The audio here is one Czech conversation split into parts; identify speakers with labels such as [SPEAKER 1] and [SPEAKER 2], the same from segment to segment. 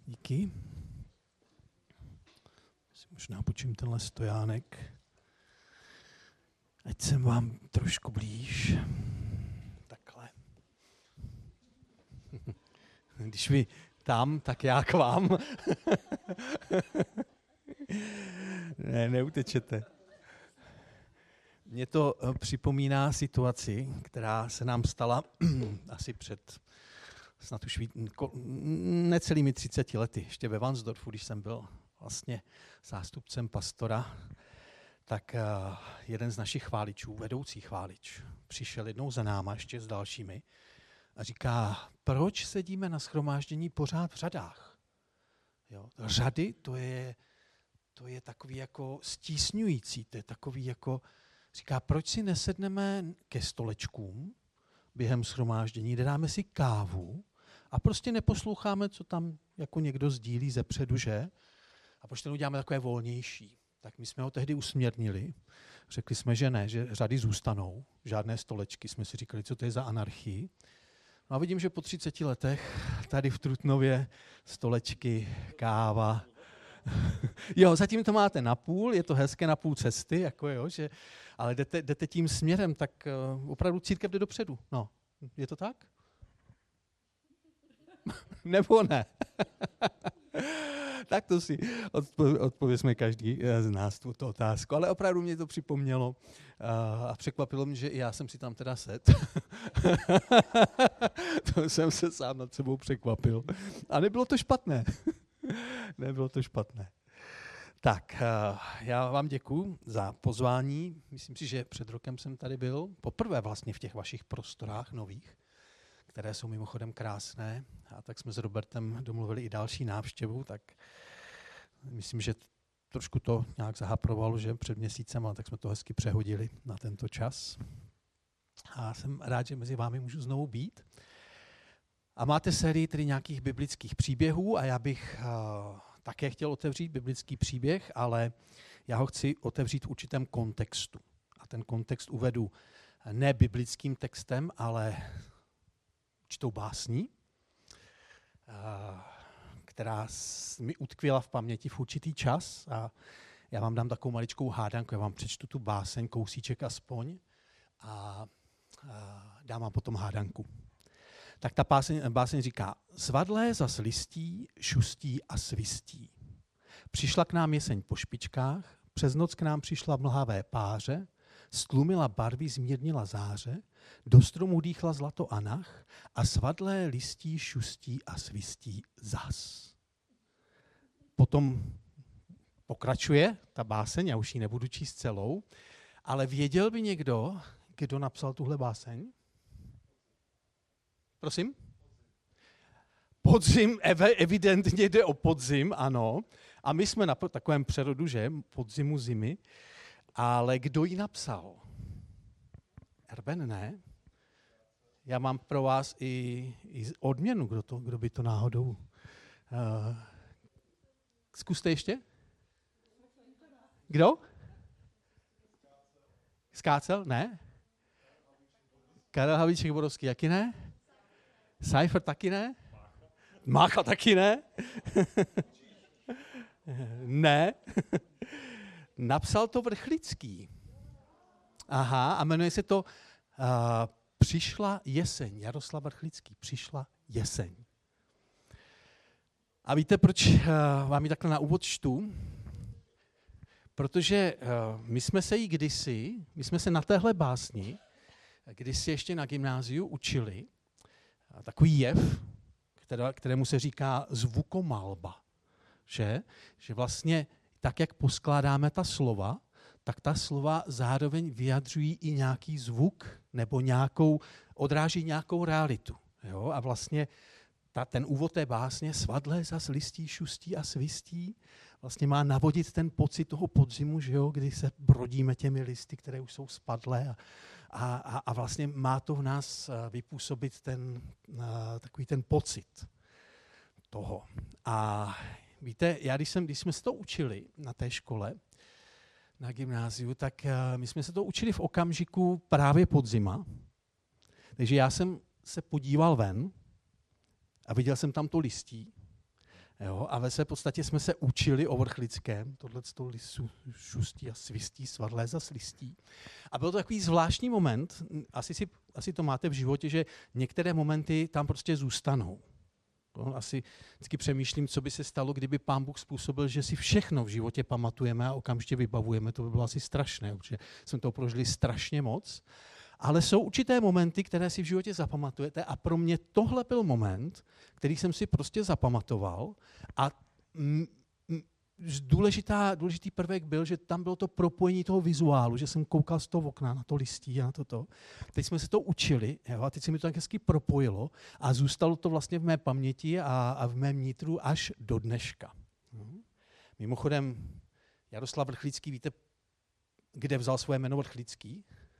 [SPEAKER 1] Díky. Si možná počím tenhle stojánek. Ať jsem vám trošku blíž. Takhle. Když vy tam, tak já k vám. Ne, neutečete. Mně to připomíná situaci, která se nám stala asi před snad už necelými 30 lety. Ještě ve Vansdorfu, když jsem byl vlastně zástupcem pastora, tak jeden z našich chváličů, vedoucí chválič, přišel jednou za náma ještě s dalšími a říká, proč sedíme na shromáždění pořád v řadách? Jo, řady, to je takový jako stísňující, to je takový jako, říká, proč si nesedneme ke stolečkům během shromáždění, dáme si kávu a prostě neposloucháme, co tam jako někdo sdílí zepředu, že? A proč to uděláme takové volnější? Tak my jsme ho tehdy usměrnili. Řekli jsme, že ne, že řady zůstanou, žádné stolečky. Jsme si říkali, co to je za anarchii. No a vidím, že po 30 letech tady v Trutnově stolečky, káva. Jo, zatím to máte na půl, je to hezké na půl cesty, jako jo, že, ale jdete tím směrem, tak opravdu církev jde dopředu. No, je to tak? Nebo ne? Tak to si odpovězme každý z nás tuto otázku. Ale opravdu mě to připomnělo a překvapilo mě, že i já jsem si tam teda sedl. To jsem se sám nad sebou překvapil. A nebylo to špatné. Nebylo to špatné. Tak, já vám děkuju za pozvání. Myslím si, že před rokem jsem tady byl. Poprvé vlastně v těch vašich prostorách nových, které jsou mimochodem krásné. A tak jsme s Robertem domluvili i další návštěvu, tak myslím, že trošku to nějak zahaprovalo, že před měsícem, ale tak jsme to hezky přehodili na tento čas. A jsem rád, že mezi vámi můžu znovu být. A máte sérii tedy nějakých biblických příběhů a já bych také chtěl otevřít biblický příběh, ale já ho chci otevřít v určitém kontextu. A ten kontext uvedu ne biblickým textem, ale určitou básní, která mi utkvěla v paměti v určitý čas. A já vám dám takovou maličkou hádanku, já vám přečtu tu báseň, kousíček aspoň, a dám vám potom hádanku. Tak ta báseň říká, svadlé zas listí, šustí a svistí. Přišla k nám jeseň po špičkách, přes noc k nám přišla v mlhavé páře, stlumila barvy, zmírnila záře, do stromů dýchla zlato a nach a svadlé listí, šustí a svistí zas. Potom pokračuje ta báseň, já už ji nebudu číst celou, ale věděl by někdo, kdo napsal tuhle báseň? Prosím? Podzim, evidentně jde o podzim, ano. A my jsme na takovém přerodu, že? Podzimu, zimy. Ale kdo ji napsal? Erben, ne? Já mám pro vás i odměnu, kdo by to náhodou... Zkuste ještě? Kdo? Skácel? Ne? Karel Havlíček Borovský, jaký ne? Seifert taky ne? Mácha taky ne? Ne. Napsal to Vrchlický. Aha, a jmenuje se to Přišla jeseň. Jaroslav Vrchlický. Přišla jeseň. A víte, proč vám ji takhle na úvod čtu? Protože my jsme se na téhle básni, kdysi ještě na gymnáziu učili takový jev, kterému se říká zvukomalba. Že vlastně tak, jak poskládáme ta slova, tak ta slova zároveň vyjadřují i nějaký zvuk nebo odráží nějakou realitu. Jo? A vlastně ten úvod té básně, svadlé zas listí, šustí a svistí, vlastně má navodit ten pocit toho podzimu, že jo? Kdy se brodíme těmi listy, které už jsou spadlé a vlastně má to v nás vypůsobit takový ten pocit toho. A víte, když jsme se to učili na té škole, na gymnáziu, tak my jsme se to učili v okamžiku právě podzima. Takže já jsem se podíval ven a viděl jsem tam to listí Jo? A ve své podstatě jsme se učili o vrchlickém, tohleto lisu šustí a svistí, svadlé za slistí. A byl to takový zvláštní moment, asi to máte v životě, že některé momenty tam prostě zůstanou. Asi vždycky přemýšlím, co by se stalo, kdyby Pán Bůh způsobil, že si všechno v životě pamatujeme a okamžitě vybavujeme. To by bylo asi strašné, protože jsme to prožili strašně moc. Ale jsou určité momenty, které si v životě zapamatujete a pro mě tohle byl moment, který jsem si prostě zapamatoval a důležitý prvek byl, že tam bylo to propojení toho vizuálu, že jsem koukal z toho okna na to listí a na toto. Teď jsme se to učili, jo, a teď se mi to tak hezky propojilo a zůstalo to vlastně v mé paměti a v mém nitru až do dneška. Mimochodem, Jaroslav Vrchlický, víte, kde vzal svoje jméno Vrchlický?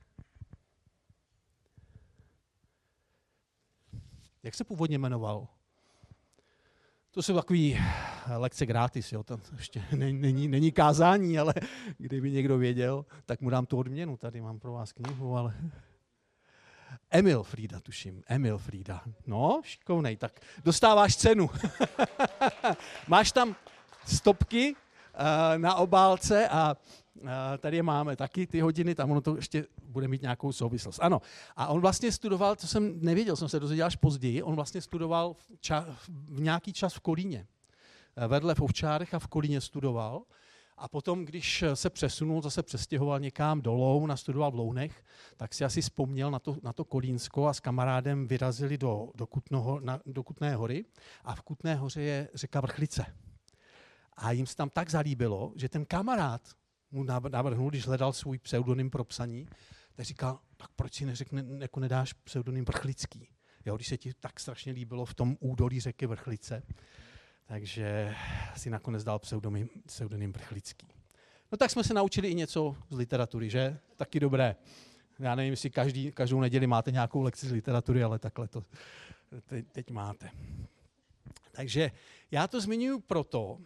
[SPEAKER 1] Jak se původně jmenoval? To jsou takový lekce gratis, jo. Tam ještě není kázání, ale kdyby někdo věděl, tak mu dám tu odměnu. Tady mám pro vás knihu, ale... Emil Frýda, tuším. Emil Frýda. No, šikovnej, tak dostáváš cenu. Máš tam stopky na obálce a tady je máme taky ty hodiny, tam ono to ještě bude mít nějakou souvislost. Ano, a on vlastně studoval, to jsem nevěděl, jsem se dozvěděl až později, on vlastně studoval v nějaký čas v Kolíně. Vedle v Ovčárech a v Kolíně studoval. A potom, když se přesunul, zase přestěhoval někam do Loun a studoval v Lounech, tak si asi vzpomněl na to Kolínsko a s kamarádem vyrazili do Kutné Hory. A v Kutné Hoře je řeka Vrchlice. A jim se tam tak zalíbilo, že ten kamarád mu navrhnul, když hledal svůj pseudonym pro psaní, tak říkal, tak proč si nedáš pseudonym Vrchlický, jo, když se ti tak strašně líbilo v tom údolí řeky Vrchlice. Takže si nakonec dal pseudonym Vrchlický. No tak jsme se naučili i něco z literatury, že? Taky dobré. Já nevím, jestli každou neděli máte nějakou lekci z literatury, ale takhle to teď máte. Takže já to zmiňuji proto,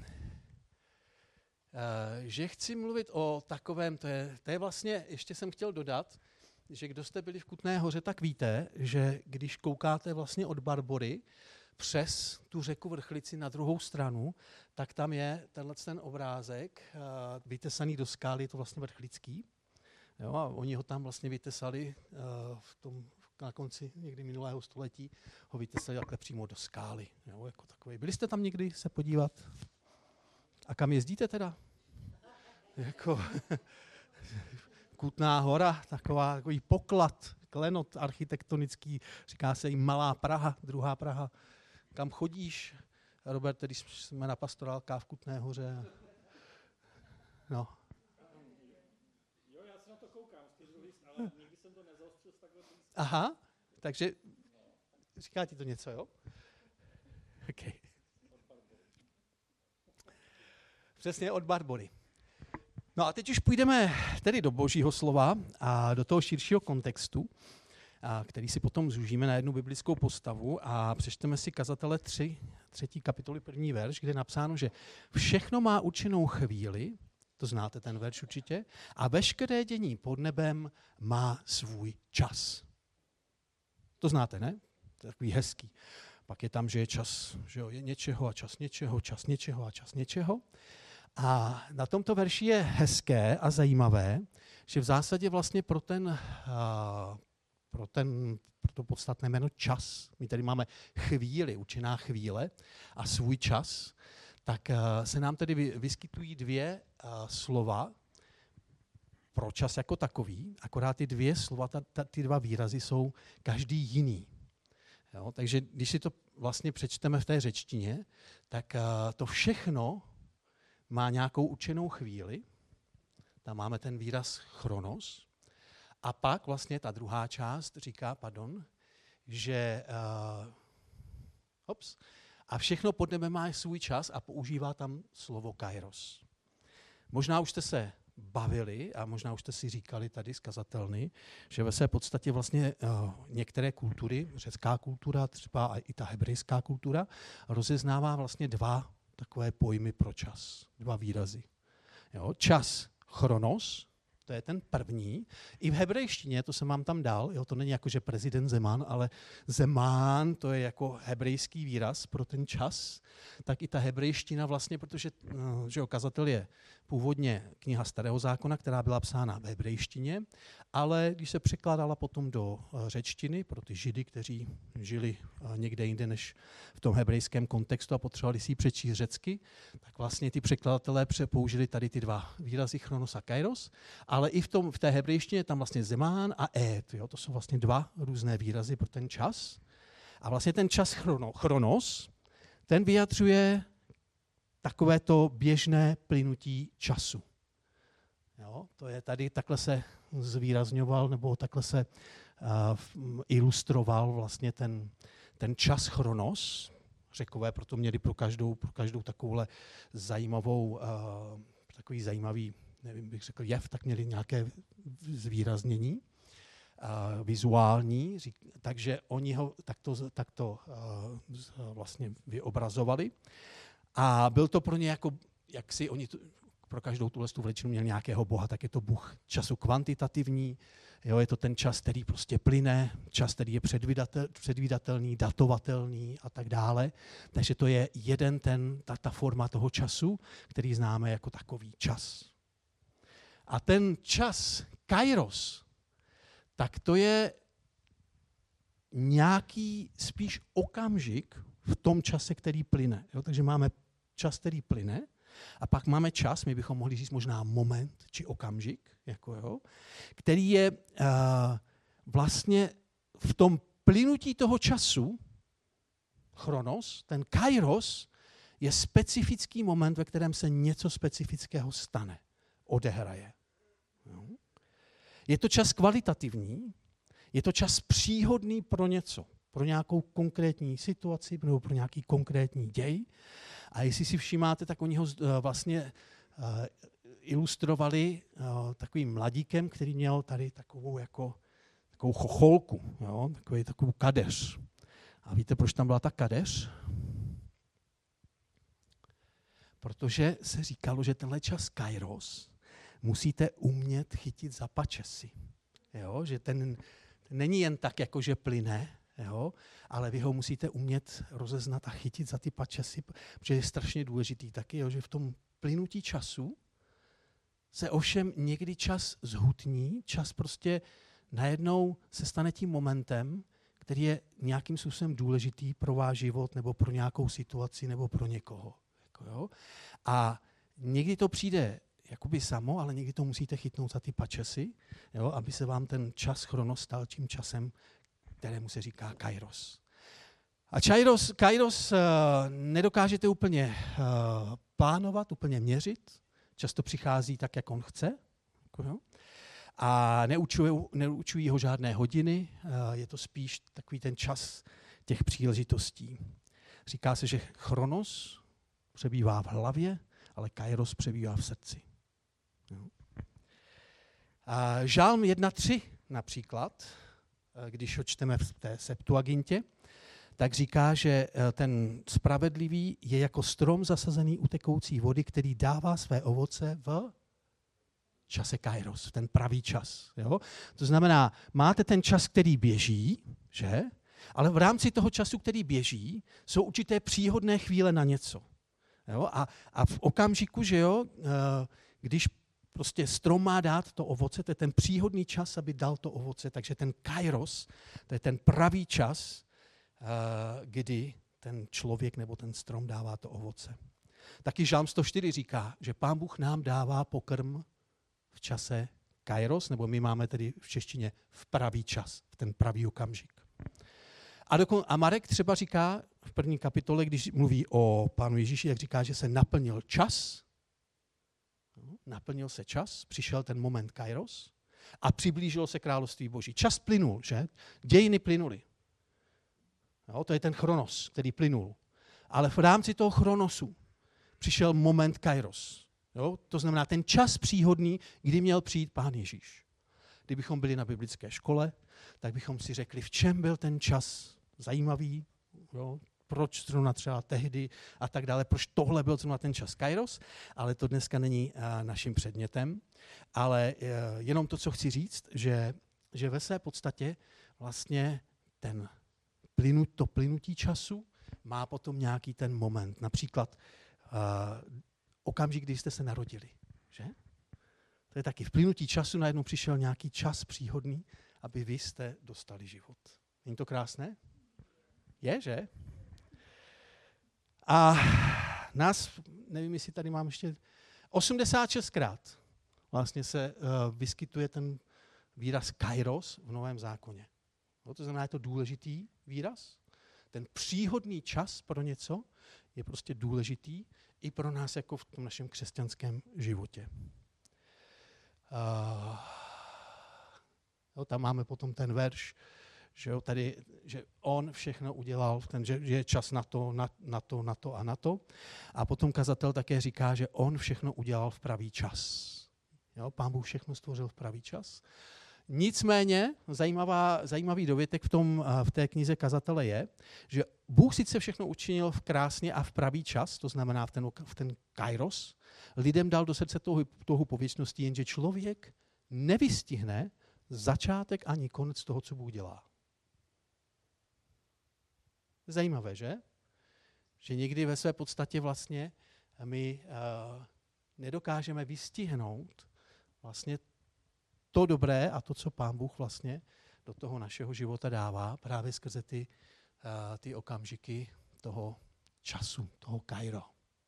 [SPEAKER 1] že chci mluvit o takovém, to je vlastně, ještě jsem chtěl dodat, že kdo jste byli v Kutné Hoře, tak víte, že když koukáte vlastně od Barbory přes tu řeku Vrchlici na druhou stranu, tak tam je ten obrázek vytesaný do skály, je to vlastně Vrchlický. Jo, a oni ho tam vlastně vytesali na konci někdy minulého století, ho vytesali takhle přímo do skály. Jo, jako takový. Byli jste tam někdy se podívat? A kam jezdíte teda? Jako Kutná Hora, takový poklad, klenot architektonický, říká se jim Malá Praha, druhá Praha. Kam chodíš, Robert, když jsme na pastorálkách v Kutné Hoře? No.
[SPEAKER 2] Jo, já se na to koukám z té druhé strany, ale nikdy jsem to nezaostřil takhle blízko.
[SPEAKER 1] Aha, takže říká ti to něco, jo? Okay. Přesně od Barbory. No a teď už půjdeme tedy do Božího slova a do toho širšího kontextu, který si potom zúžíme na jednu biblickou postavu a přečteme si Kazatele 3. kapitoly 1. verš, kde je napsáno, že všechno má určenou chvíli, to znáte ten verš určitě, a veškeré dění pod nebem má svůj čas. To znáte, ne? To je takový hezký. Pak je tam, že je čas, že jo, je něčeho a čas něčeho, čas něčeho a čas něčeho. A na tomto verši je hezké a zajímavé, že v zásadě vlastně pro to podstatné jméno čas, my tady máme chvíli, určená chvíle a svůj čas, tak se nám tedy vyskytují dvě slova pro čas jako takový, akorát ty dvě slova, ty dva výrazy jsou každý jiný. Jo, takže když si to vlastně přečteme v té řečtině, tak to všechno má nějakou určenou chvíli, tam máme ten výraz chronos, a pak vlastně ta druhá část říká, že a všechno pod nebem má svůj čas a používá tam slovo kairos. Možná už jste se bavili a možná už jste si říkali tady z kazatelny, že ve své podstatě vlastně některé kultury, řecká kultura, třeba i ta hebrejská kultura, rozeznává vlastně dva takové pojmy pro čas, dva výrazy. Jo, čas chronos, to je ten první. I v hebrejštině, to jsem vám tam dal, jo, to není jako, že prezident Zeman, ale Zemán, to je jako hebrejský výraz pro ten čas, tak i ta hebrejština vlastně, protože že kazatel je původně kniha Starého zákona, která byla psána v hebrejštině, ale když se překládala potom do řečtiny pro ty Židy, kteří žili někde jinde než v tom hebrejském kontextu a potřebovali si ji přečíst řecky, tak vlastně ty překladatelé použili tady ty dva výrazy chronos a kairos, ale i v té hebrejštině tam vlastně zemán a et, jo, to jsou vlastně dva různé výrazy pro ten čas. A vlastně ten čas chronos, ten vyjadřuje takovéto běžné plynutí času. Jo, to je tady, takhle se zvýrazňoval, nebo takhle se ilustroval vlastně ten čas chronos. Řekové proto měli pro každou takovouhle takový zajímavý, nevím, bych řekl jev, tak měli nějaké zvýraznění vizuální, takže oni ho takto vlastně vyobrazovali. A byl to pro ně jako, jak si oni pro každou tuhle veličinu měli nějakého boha, tak je to bůh času kvantitativní, jo, je to ten čas, který prostě plyne, čas, který je předvídatelný, datovatelný a tak dále. Takže to je ta forma toho času, který známe jako takový čas. A ten čas kairos, tak to je nějaký spíš okamžik v tom čase, který plyne. Jo? Takže máme čas, který plyne, a pak máme čas, my bychom mohli říct možná moment či okamžik, jako jo, který je vlastně v tom plynutí toho času, chronos, ten kairos, je specifický moment, ve kterém se něco specifického stane, odehraje. Jo? Je to čas kvalitativní, je to čas příhodný pro něco, pro nějakou konkrétní situaci nebo pro nějaký konkrétní děj. A jestli si všímáte, tak oni ho vlastně ilustrovali takovým mladíkem, který měl tady takovou chocholku, jo? Takovou kadeř. A víte, proč tam byla ta kadeř? Protože se říkalo, že tenhle čas kairos musíte umět chytit za pačesy. Jo? Že ten není jen tak, jako že plyne, jo? Ale vy ho musíte umět rozeznat a chytit za ty pačesy, protože je strašně důležitý taky, jo? Že v tom plynutí času se ovšem někdy čas zhutní, čas prostě najednou se stane tím momentem, který je nějakým způsobem důležitý pro váš život nebo pro nějakou situaci nebo pro někoho. Jako, jo? A někdy to přijde jakoby samo, ale někdy to musíte chytnout za ty pačesy, jo? Aby se vám ten čas chronos stal tím časem, kterému se říká kairos. A kairos nedokážete úplně plánovat, úplně měřit. Často přichází tak, jak on chce. Jako, a neučují ho žádné hodiny. Je to spíš takový ten čas těch příležitostí. Říká se, že chronos přebývá v hlavě, ale kairos přebývá v srdci. A Žálm 1.3 například, když ho čteme v té Septuagintě, tak říká, že ten spravedlivý je jako strom zasazený u tekoucí vody, který dává své ovoce v čase kairos, v ten pravý čas. Jo? To znamená, máte ten čas, který běží, že? Ale v rámci toho času, který běží, jsou určité příhodné chvíle na něco. Jo? A v okamžiku, že jo, když prostě strom má dát to ovoce, to je ten příhodný čas, aby dal to ovoce, takže ten kairos, to je ten pravý čas, kdy ten člověk nebo ten strom dává to ovoce. Taky Žálm 104 říká, že Pán Bůh nám dává pokrm v čase kairos, nebo my máme tedy v češtině v pravý čas, v ten pravý okamžik. A Marek třeba říká v první kapitole, když mluví o Pánu Ježíši, jak říká, že se naplnil čas, naplnil se čas, přišel ten moment kairos a přiblížilo se království Boží. Čas plynul, že? Dějiny plynuly. Jo, to je ten chronos, který plynul. Ale v rámci toho chronosu přišel moment kairos. Jo? To znamená ten čas příhodný, kdy měl přijít Pán Ježíš. Kdybychom byli na biblické škole, tak bychom si řekli, v čem byl ten čas zajímavý, jo? proč zrovna třeba tehdy a tak dále, proč tohle byl zrovna ten čas Kairos, ale to dneska není naším předmětem. Ale jenom to, co chci říct, že ve své podstatě vlastně to plynutí času má potom nějaký ten moment. Například okamžik, kdy jste se narodili. Že? To je taky v plynutí času najednou přišel nějaký čas příhodný, aby vy jste dostali život. Není to krásné? Je, že? A nevím, jestli tady mám ještě 86krát vlastně se vyskytuje ten výraz kairos v Novém zákoně. No, to znamená, je to důležitý výraz. Ten příhodný čas pro něco je prostě důležitý i pro nás jako v tom našem křesťanském životě. Tam máme potom ten verš, že on všechno udělal, že je čas na to a na to. A potom kazatel také říká, že on všechno udělal v pravý čas. Jo, Pán Bůh všechno stvořil v pravý čas. Nicméně zajímavý dovětek v té knize kazatele je, že Bůh sice všechno učinil v krásně a v pravý čas, to znamená v ten kairos, lidem dal do srdce toho pověstnosti, jenže člověk nevystihne začátek ani konec toho, co Bůh dělá. Zajímavé, že? Že někdy ve své podstatě vlastně my nedokážeme vystihnout vlastně to dobré a to, co Pán Bůh vlastně do toho našeho života dává právě skrze ty okamžiky toho času, toho kairo.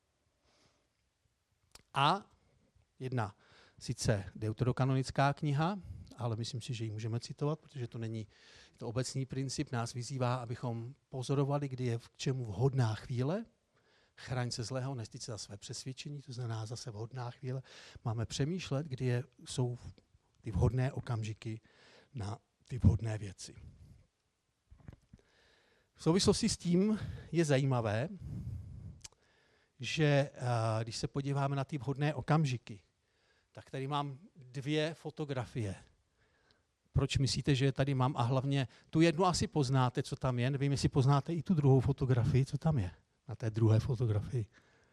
[SPEAKER 1] A jedna sice deuterokanonická kniha, ale myslím si, že ji můžeme citovat, protože to není to obecný princip, nás vyzývá, abychom pozorovali, kdy je k čemu vhodná chvíle. Chraň se zlého, nestyď se za své přesvědčení, to znamená zase vhodná chvíle. Máme přemýšlet, kdy jsou ty vhodné okamžiky na ty vhodné věci. V souvislosti s tím je zajímavé, že když se podíváme na ty vhodné okamžiky, tak tady mám 2 fotografie. Proč myslíte, že je tady mám? A hlavně tu jednu asi poznáte, co tam je. Nevím, jestli poznáte i tu druhou fotografii, co tam je na té druhé fotografii.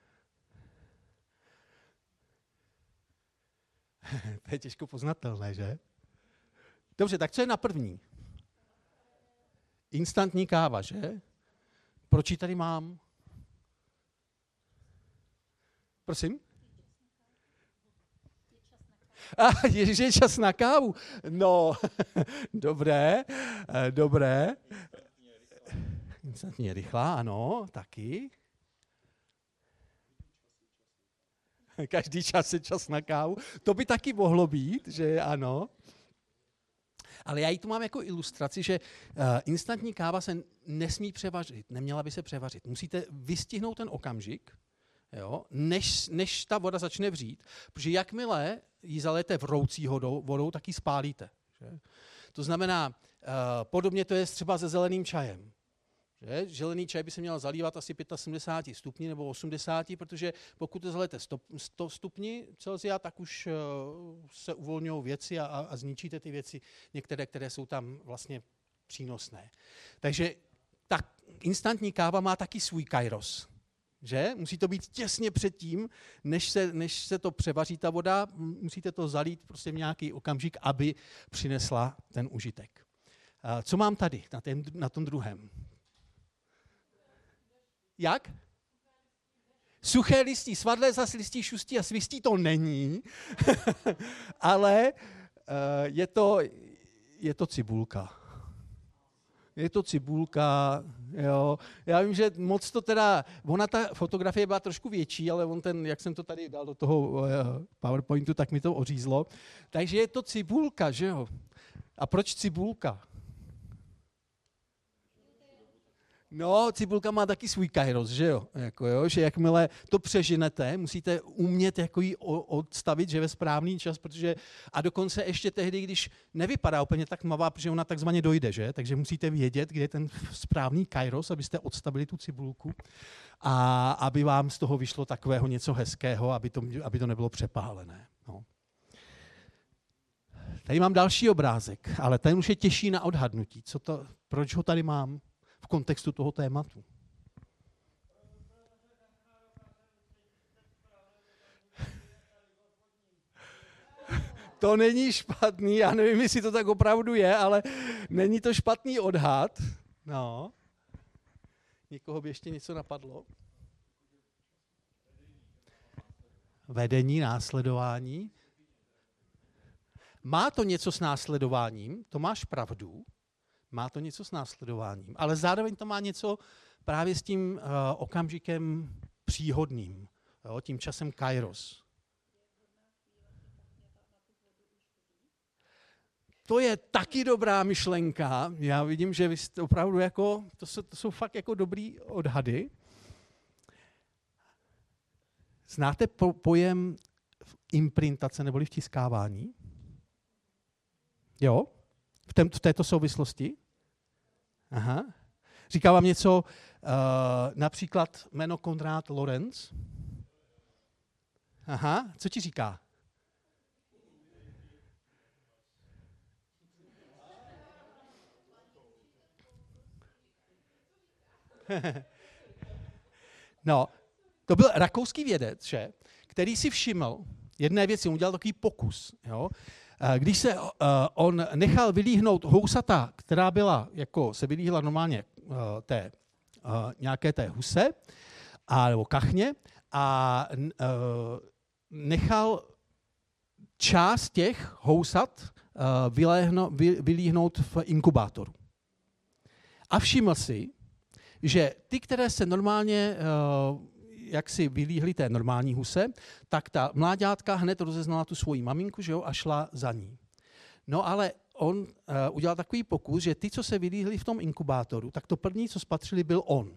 [SPEAKER 1] To je těžko poznatelné, že? Dobře, tak co je na první? Instantní káva, že? Proč ji tady mám? Prosím? Je čas na kávu. No, dobré. Instantně rychlá, ano, taky. Každý čas je čas na kávu. To by taky mohlo být, že ano. Ale já ji tu mám jako ilustraci, že instantní káva se nesmí převařit, neměla by se převařit. Musíte vystihnout ten okamžik, jo, než ta voda začne vřít, protože jakmile ji zalijete vroucí vodou, tak ji spálíte. Že? To znamená, podobně to je třeba se zeleným čajem. Že? Zelený čaj by se měl zalívat asi 75 stupni nebo 80, protože pokud to zalijete 100 stupni Celsia, tak už se uvolňují věci a zničíte ty věci, některé, které jsou tam vlastně přínosné. Takže ta instantní káva má taky svůj kairos. Že? Musí to být těsně předtím, než se to převaří ta voda, musíte to zalít prostě v nějaký okamžik, aby přinesla ten užitek. Co mám tady na tom druhém? Jak? Suché listí, svadlé zas listí, šustí a svistí to není, ale je to cibulka. Je to cibulka, jo. Já vím, že moc to teda, ona ta fotografie byla trošku větší, ale jak jsem to tady dal do toho PowerPointu, tak mi to ořízlo. Takže je to cibulka, že jo. A proč cibulka? No, cibulka má taky svůj kairos, že jo? Že jakmile to přeženete, musíte umět jako ji odstavit, že ve správný čas, a dokonce ještě tehdy, když nevypadá úplně tak tmavá, protože ona takzvaně dojde, že? Takže musíte vědět, kde je ten správný kairos, abyste odstavili tu cibulku a aby vám z toho vyšlo takového něco hezkého, aby to nebylo přepálené. No. Tady mám další obrázek, ale ten už je těžší na odhadnutí. Proč ho tady mám? V kontextu toho tématu. To není špatný, já nevím, jestli to tak opravdu je, ale není to špatný odhad. No. Někoho by ještě něco napadlo? Vedení, následování. Má to něco s následováním, to máš pravdu, má to něco s následováním, ale zároveň to má něco právě s tím okamžikem příhodným, jo, tím časem kairos. To je taky dobrá myšlenka. Já vidím, že vy jste opravdu jako, to jsou fakt jako dobrý odhady. Znáte pojem imprintace neboli vtiskávání? Jo? V této souvislosti? Aha. Říká vám něco například jméno Konrad Lorenz? Aha, co ti říká? No, to byl rakouský vědec, že, který si všiml jedné věci, on udělal takový pokus. Jo? Když se on nechal vylíhnout housata, která byla, jako se vylíhla normálně nějaké té huse, nebo kachně, a nechal část těch housat vylíhnout v inkubátoru. A všiml si, že ty, které se normálně, jak si vylíhly té normální huse, tak ta mláďátka hned rozeznala tu svoji maminku, že jo, a šla za ní. No ale on udělal takový pokus, že ty, co se vylíhly v tom inkubátoru, tak to první, co spatřili, byl on.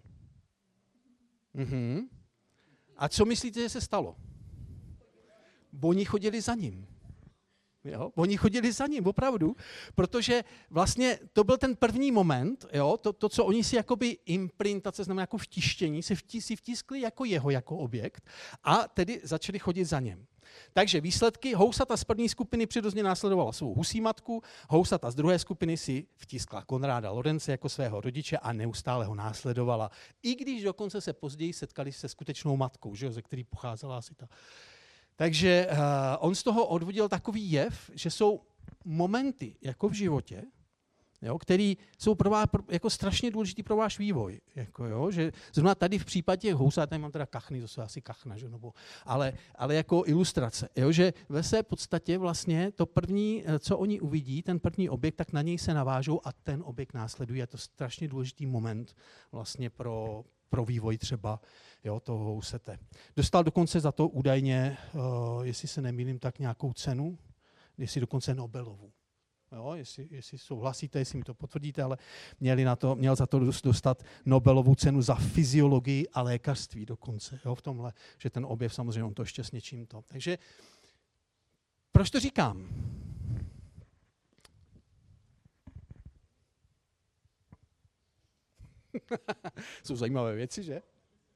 [SPEAKER 1] Mhm. A co myslíte, že se stalo? Oni chodili za ním. Jo? Oni chodili za ním, opravdu, protože vlastně to byl ten první moment, jo? To, co oni si jakoby imprintace, znamená jako vtištění, si vtiskli jako jeho, jako objekt a tedy začali chodit za ním. Takže výsledky, housata z první skupiny přirozeně následovala svou husí matku, housata z druhé skupiny si vtiskla Konráda Lorence jako svého rodiče a neustále ho následovala. I když dokonce se později setkali se skutečnou matkou, že jo, ze který pocházela asi ta. Takže on z toho odvodil takový jev, že jsou momenty jako v životě, jo, který jsou pro vás jako strašně důležitý pro váš vývoj. Jako, jo, že zrovna tady v případě housat, tady mám teda kachny, to jsou asi kachna, že, nebo, ale jako ilustrace. Jo, že ve své podstatě vlastně to první, co oni uvidí, ten první objekt, tak na něj se navážou a ten objekt následuje. Je to strašně důležitý moment vlastně pro vývoj třeba, jo, toho housete. Dostal dokonce za to údajně, jestli se nemýlím, tak nějakou cenu, jestli dokonce Nobelovu. Jo, jestli souhlasíte, jestli mi to potvrdíte, ale měl za to dostat Nobelovu cenu za fyziologii a lékařství dokonce. Jo, v tomhle, že ten objev samozřejmě on to ještě s něčím to. Takže proč to říkám? Jsou zajímavé věci, že?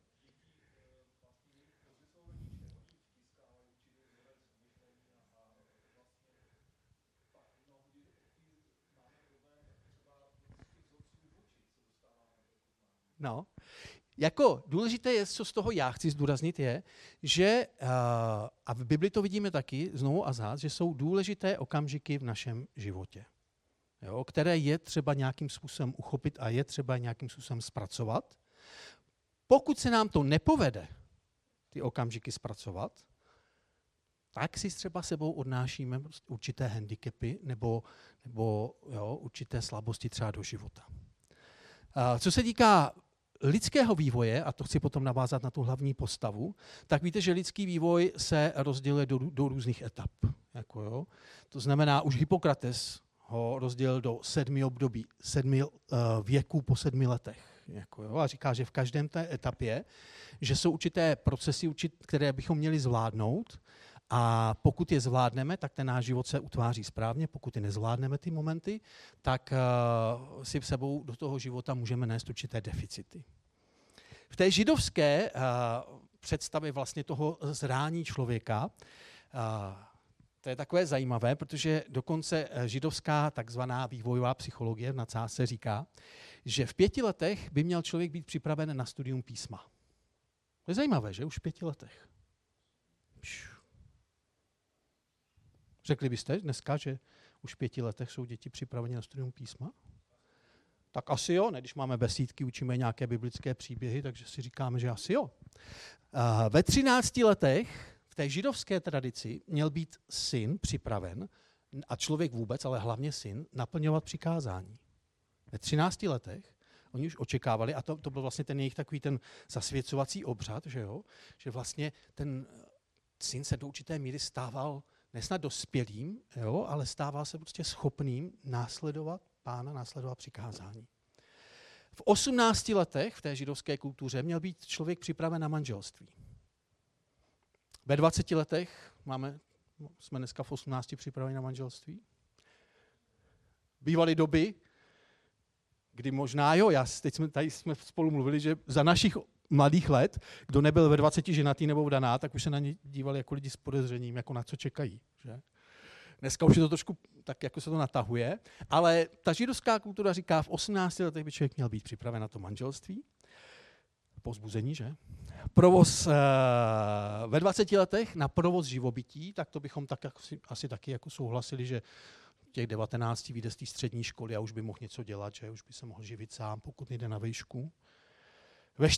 [SPEAKER 1] No, jako důležité je, co z toho já chci zdůraznit, je, že, a v Bibli to vidíme taky znovu a zás, že jsou důležité okamžiky v našem životě, jo, které je třeba nějakým způsobem uchopit a je třeba nějakým způsobem zpracovat. Pokud se nám to nepovede, ty okamžiky zpracovat, tak si třeba sebou odnášíme určité handicapy nebo jo, určité slabosti třeba do života. Co se týká lidského vývoje, a to chci potom navázat na tu hlavní postavu, tak víte, že lidský vývoj se rozděluje do různých etap. Jako jo. To znamená, už Hippokrates ho rozdělil do 7 období, 7 věků po 7 letech. Jako jo, a říká, že v každém té etapě, že jsou určité procesy, které bychom měli zvládnout, a pokud je zvládneme, tak ten náš život se utváří správně. Pokud je nezvládneme ty momenty, tak si v sebou do toho života můžeme nést určité deficity. V té židovské představě vlastně toho zrání člověka, to je takové zajímavé, protože dokonce židovská takzvaná vývojová psychologie v nadsázce říká, že v 5 letech by měl člověk být připraven na studium písma. To je zajímavé, že? Už v 5 letech. Řekli byste dneska, že už v 5 letech jsou děti připraveni na studium písma? Tak asi jo, ne? Když máme besídky, učíme nějaké biblické příběhy, takže si říkáme, že asi jo. Ve 13 letech v té židovské tradici měl být syn připraven, a člověk vůbec, ale hlavně syn, naplňovat přikázání. Ve 13 letech oni už očekávali, a to byl vlastně ten jejich takový ten zasvěcovací obřad, že vlastně ten syn se do určité míry stával nesnad dospělým, ale stával se prostě schopným následovat Pána, následovat přikázání. V 18 letech v té židovské kultuře měl být člověk připraven na manželství. Ve 20 letech jsme dneska v 18 připraveni na manželství. Bývaly doby, kdy možná teď jsme spolu mluvili, že za našich mladých let, kdo nebyl ve 20 ženatý nebo vdaná, tak už se na ně dívali jako lidi s podezřením, jako na co čekají. Že? Dneska už je to trošku tak, jako se to natahuje, ale ta židovská kultura říká, v 18 letech by člověk měl být připraven na to manželství, povzbuzení, že? Provoz ve 20 letech na provoz živobytí, tak to bychom tak asi taky jako souhlasili, že těch 19 vyjde z té střední školy a už by mohl něco dělat, že už by se mohl živit sám, pokud nejde na výšku. Ve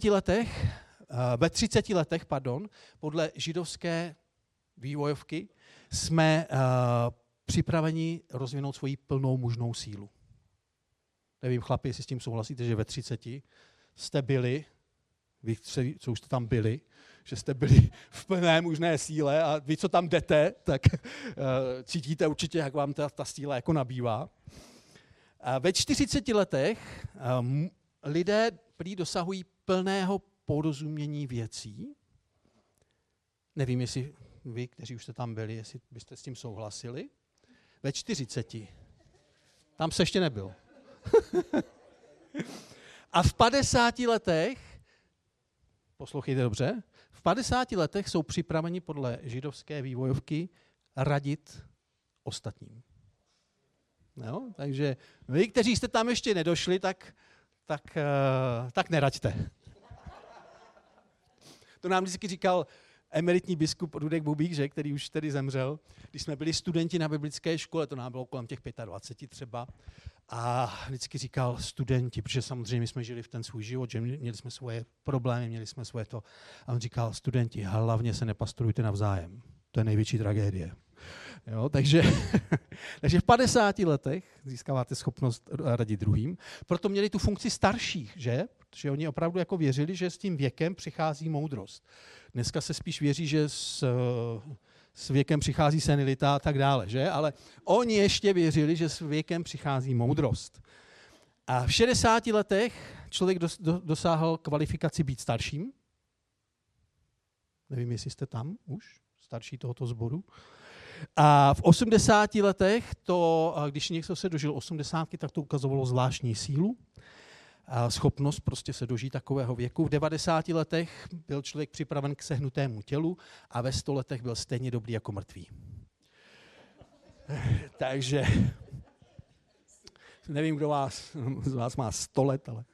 [SPEAKER 1] 30 letech, podle židovské vývojovky jsme připraveni rozvinout svoji plnou mužnou sílu. Nevím, chlapi, jestli s tím souhlasíte, že ve 30 jste byli, vy, co už jste tam byli, že jste byli v plné mužné síle a vy, co tam jdete, tak cítíte určitě, jak vám ta síla jako nabývá. Ve 40 letech lidé prý dosahují plného porozumění věcí. Nevím, jestli vy, kteří už jste tam byli, jestli byste s tím souhlasili. Ve 40. Tam se ještě nebyl. A v 50 letech, poslouchejte dobře, v 50 letech jsou připraveni podle židovské vývojovky radit ostatním. Jo? Takže vy, kteří jste tam ještě nedošli, tak neraďte. To nám vždycky říkal emeritní biskup Rudek Bubík, že, který už tedy zemřel, když jsme byli studenti na biblické škole, to nám bylo kolem těch 25 třeba, a vždycky říkal studenti, protože samozřejmě jsme žili v ten svůj život, že měli jsme svoje problémy, měli jsme svoje to, a on říkal, studenti, hlavně se nepastorujte navzájem, to je největší tragédie. Jo, takže v 50 letech získáváte schopnost radit druhým. Proto měli tu funkci starších, že? Protože oni opravdu jako věřili, že s tím věkem přichází moudrost. Dneska se spíš věří, že s věkem přichází senilita a tak dále, že? Ale oni ještě věřili, že s věkem přichází moudrost. A v 60 letech člověk dosáhl kvalifikaci být starším. Nevím, jestli jste tam už, starší tohoto sboru. A v 80 letech, když někdo se dožil 80, tak to ukazovalo zvláštní sílu, a schopnost prostě se dožít takového věku. V 90 letech byl člověk připraven k sehnutému tělu a ve 100 letech byl stejně dobrý jako mrtvý. Takže nevím, kdo z vás má 100 let, ale...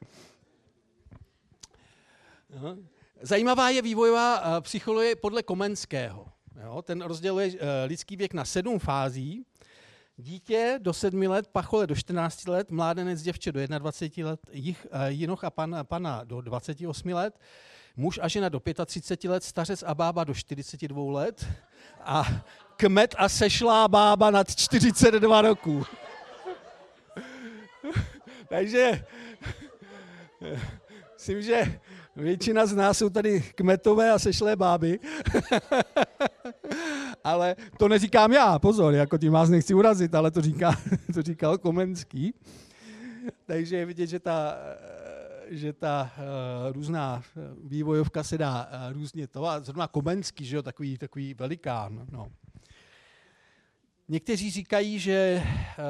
[SPEAKER 1] Zajímavá je vývojová psychologie podle Komenského. Jo, ten rozděluje lidský věk na 7 fází. Dítě do 7 let, pachole do 14 let, mládenec, děvče do 21 let, jinoch a pana do 28 let, muž a žena do 35 let, stařec a bába do 42 let a kmet a sešlá bába nad 42 roků. Takže myslím, že většina z nás jsou tady kmetové a sešlé báby. Ale to neříkám já, pozor, jako tím vás nechci urazit, ale to říkal Komenský. Takže je vidět, že ta různá vývojovka se dá různě to. A zrovna Komenský, že jo, takový velikán. No. Někteří říkají, že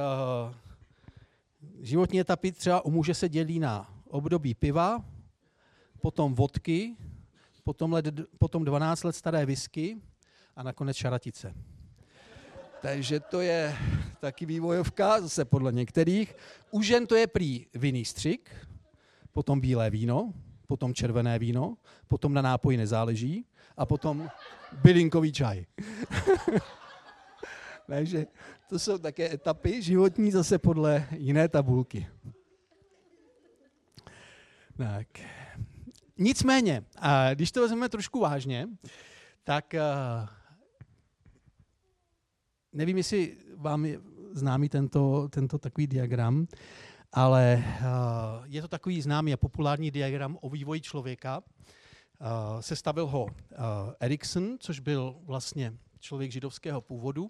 [SPEAKER 1] životní etapy třeba u muže se dělí na období piva, potom vodky, potom 12 let staré whisky a nakonec šaratice. Takže to je taky vývojovka, zase podle některých. U žen to je prý vinný střik, potom bílé víno, potom červené víno, potom na nápoji nezáleží a potom bylinkový čaj. Takže to jsou také etapy životní zase podle jiné tabulky. Tak. Nicméně, když to vezmeme trošku vážně, tak nevím, jestli vám je známý tento takový diagram, ale je to takový známý a populární diagram o vývoji člověka. Sestavil ho Erikson, což byl vlastně člověk židovského původu.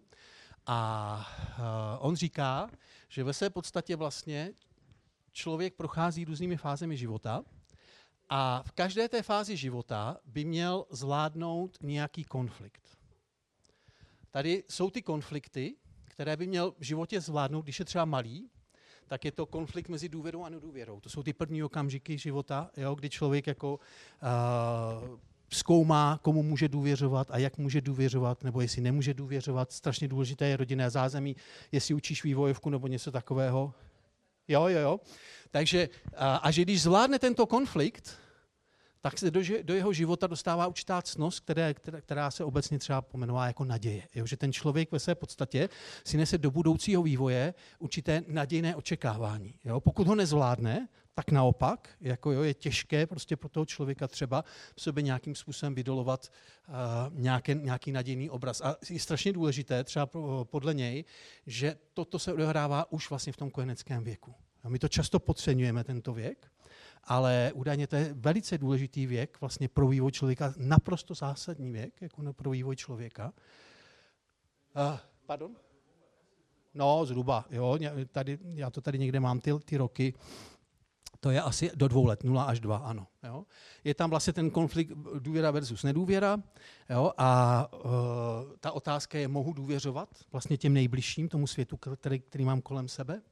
[SPEAKER 1] A on říká, že ve své podstatě vlastně člověk prochází různými fázemi života a v každé té fázi života by měl zvládnout nějaký konflikt. Tady jsou ty konflikty, které by měl v životě zvládnout, když je třeba malý, tak je to konflikt mezi důvěrou a nedůvěrou. To jsou ty první okamžiky života, jo, kdy člověk jako zkoumá, komu může důvěřovat a jak může důvěřovat, nebo jestli nemůže důvěřovat. Strašně důležité je rodinné zázemí, jestli učíš vývojovku nebo něco takového. Jo. Takže, a že když zvládne tento konflikt, tak se do jeho života dostává určitá ctnost, která se obecně třeba pomenová jako naděje. Jo? Že ten člověk ve své podstatě si nese do budoucího vývoje určité nadějné očekávání. Jo? Pokud ho nezvládne, tak naopak je těžké prostě pro toho člověka třeba v sobě nějakým způsobem vydolovat nějaký nadějný obraz. A je strašně důležité, třeba podle něj, že toto se odehrává už vlastně v tom kojeneckém věku. A my to často podceňujeme, tento věk, ale údajně to je velice důležitý věk vlastně pro vývoj člověka, naprosto zásadní věk jako pro vývoj člověka. Pardon? No, zhruba, jo, já to tady někde mám ty roky. To je asi do 2 let, 0 až 2, ano. Jo. Je tam vlastně ten konflikt důvěra versus nedůvěra, jo, a ta otázka je, mohu důvěřovat vlastně těm nejbližším, tomu světu, který mám kolem sebe.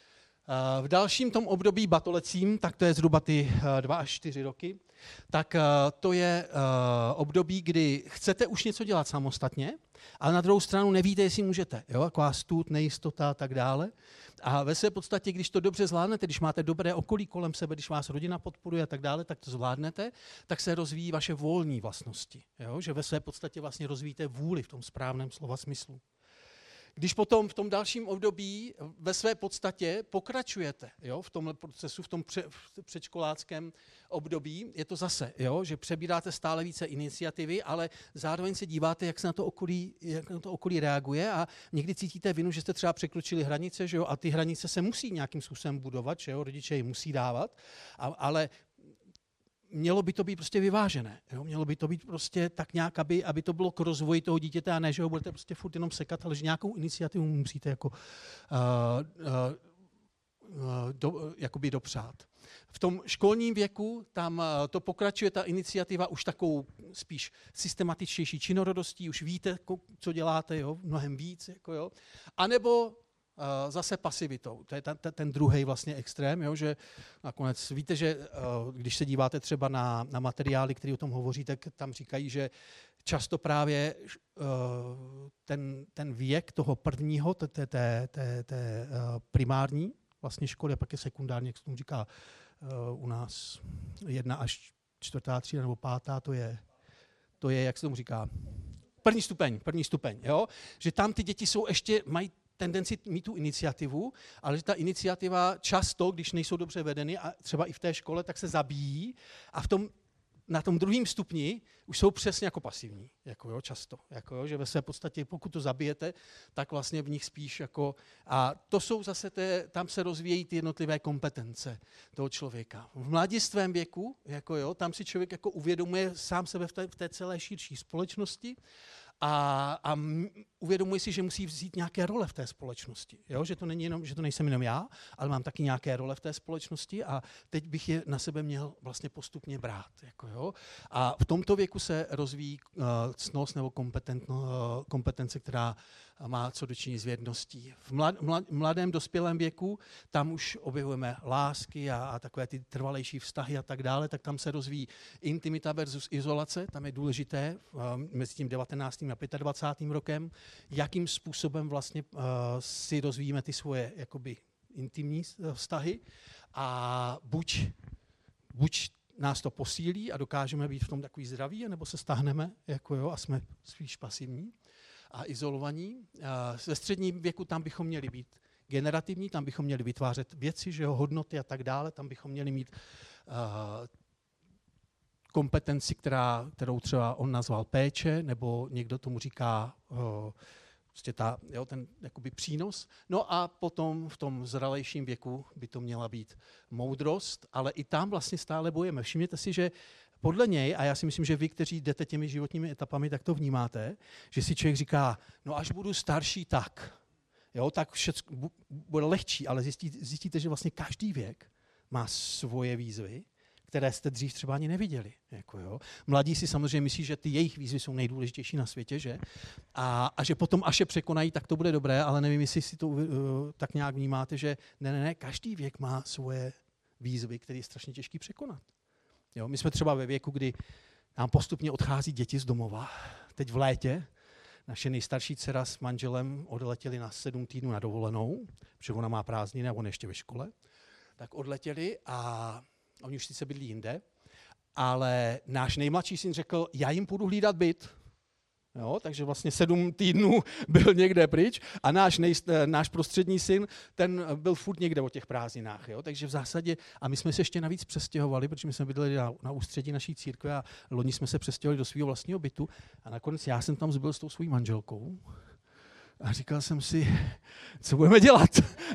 [SPEAKER 1] V dalším tom období batolecím, tak to je zhruba ty 2 až 4 roky, tak to je období, kdy chcete už něco dělat samostatně, ale na druhou stranu nevíte, jestli můžete. Jo? Taková stud, nejistota a tak dále. A ve své podstatě, když to dobře zvládnete, když máte dobré okolí kolem sebe, když vás rodina podporuje a tak dále, tak to zvládnete, tak se rozvíjí vaše volní vlastnosti. Jo? Že ve své podstatě vlastně rozvíjíte vůli v tom správném slova smyslu. Když potom v tom dalším období ve své podstatě pokračujete, jo, v tomhle procesu, v tom předškoláckém období, je to zase, jo, že přebíráte stále více iniciativy, ale zároveň se díváte, jak se na to okolí reaguje a někdy cítíte vinu, že jste třeba překročili hranice, že jo, a ty hranice se musí nějakým způsobem budovat, že jo, rodiče je musí dávat, ale mělo by to být prostě vyvážené. Jo? Mělo by to být prostě tak nějak, aby to bylo k rozvoji toho dítěte a ne, že ho budete prostě furt jenom sekat, ale že nějakou iniciativu musíte jako, jakoby dopřát. V tom školním věku tam to pokračuje ta iniciativa už takovou spíš systematičtější činorodostí, už víte, co děláte, jo? Mnohem víc. Jako, jo? A nebo zase pasivitou. To je ten druhý vlastně extrém, jo, že nakonec víte, že když se díváte třeba na materiály, které o tom hovoří, tak tam říkají, že často právě ten věk toho prvního, té primární vlastně školy, a pak je sekundární, jak se tomu říká u nás 1 až 4. třída nebo 5. to je, jak se tomu říká, první stupeň, jo? Že tam ty děti mají tendenci mít tu iniciativu, ale že ta iniciativa často, když nejsou dobře vedeny, a třeba i v té škole, tak se zabíjí a na tom druhém stupni už jsou přesně jako pasivní, jako jo, často. Jako jo, že ve své podstatě, pokud to zabijete, tak vlastně v nich spíš jako... A to jsou zase, tam se rozvíjejí ty jednotlivé kompetence toho člověka. V mladistvém věku, jako jo, tam si člověk jako uvědomuje sám sebe v té celé širší společnosti, a uvědomuji si, že musí vzít nějaké role v té společnosti. Jo? Že to nejsem jenom já, ale mám taky nějaké role v té společnosti a teď bych je na sebe měl vlastně postupně brát. Jako, jo? A v tomto věku se rozvíjí ctnost nebo kompetence, která má co dočinit s vědností. V mladém dospělém věku tam už objevujeme lásky a takové ty trvalejší vztahy a tak dále, tak tam se rozvíjí intimita versus izolace. Tam je důležité mezi tím 19. a 25. rokem, jakým způsobem vlastně si rozvíjíme ty svoje jakoby intimní vztahy a buď nás to posílí a dokážeme být v tom takový zdraví, nebo se stáhneme jako jo, a jsme spíš pasivní. a izolovaní. Ve středním věku tam bychom měli být generativní, tam bychom měli vytvářet věci, že jo, hodnoty a tak dále, tam bychom měli mít kompetenci, kterou třeba on nazval péče, nebo někdo tomu říká prostě ten jakoby přínos. No a potom v tom zralejším věku by to měla být moudrost, ale i tam vlastně stále bojujeme. Všimněte si, že podle něj, a já si myslím, že vy, kteří jdete těmi životními etapami, tak to vnímáte, že si člověk říká, no až budu starší, tak všechno bude lehčí, ale zjistíte, že vlastně každý věk má svoje výzvy, které jste dřív třeba ani neviděli. Mladí si samozřejmě myslí, že ty jejich výzvy jsou nejdůležitější na světě, že? A že potom, až je překonají, tak to bude dobré, ale nevím, jestli si to tak nějak vnímáte, že ne, každý věk má svoje výzvy, které je strašně těžký překonat. Jo? My jsme třeba ve věku, kdy nám postupně odchází děti z domova. Teď v létě naše nejstarší dcera s manželem odletěli na 7 týdnů na dovolenou, protože ona má prázdniny a on ještě ve škole. Tak odletěli a oni už sice bydlí jinde, ale náš nejmladší syn řekl, já jim půjdu hlídat byt. Jo, takže vlastně 7 týdnů byl někde pryč a náš prostřední syn, ten byl furt někde o těch prázdninách. Jo? Takže v zásadě, a my jsme se ještě navíc přestěhovali, protože my jsme bydleli na ústředí naší církve a loni jsme se přestěhovali do svého vlastního bytu a nakonec já jsem tam zbyl s tou svojí manželkou a říkal jsem si, co budeme dělat?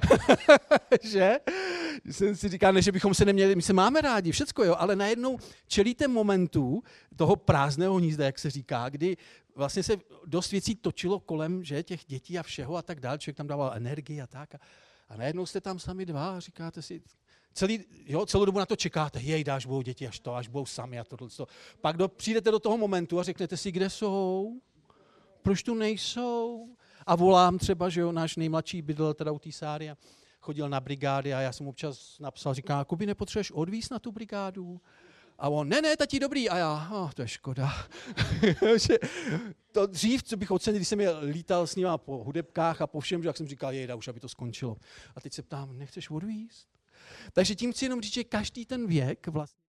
[SPEAKER 1] Že? Jsem si říkal, ne, že bychom se neměli, my se máme rádi, všecko, jo, ale najednou čelíte momentu toho prázdného hnízda, jak se říká, kdy vlastně se dost věcí točilo kolem, že, těch dětí a všeho a tak dále, člověk tam dával energii a tak. A najednou jste tam sami dva a říkáte si, celou dobu na to čekáte, až budou děti, až budou sami a tohle. Pak přijdete do toho momentu a řeknete si, kde jsou, proč tu nejsou. A volám třeba, že jo, náš nejmladší bydlel teda u té Sáry a chodil na brigády a já jsem občas napsal, říká, Kubi, nepotřebuješ odvízt na tu brigádu? A on, ne, tati, dobrý. A já, to je škoda. To dřív, co bych ocenil, když jsem lítal s nima po hudebkách a po všem, že jak jsem říkal, už aby to skončilo. A teď se ptám, nechceš odvízt? Takže tím chci jenom říct, že každý ten věk vlastně...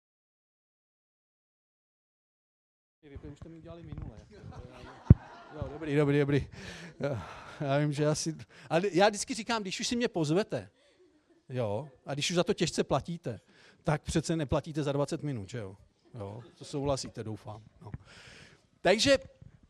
[SPEAKER 1] Vy už to mi udělali minule. Jo, dobrý. Já vím, že asi... Ale já vždycky říkám, když už si mě pozvete, jo, a když už za to těžce platíte, tak přece neplatíte za 20 minut, že jo? Jo, to souhlasíte, doufám. No. Takže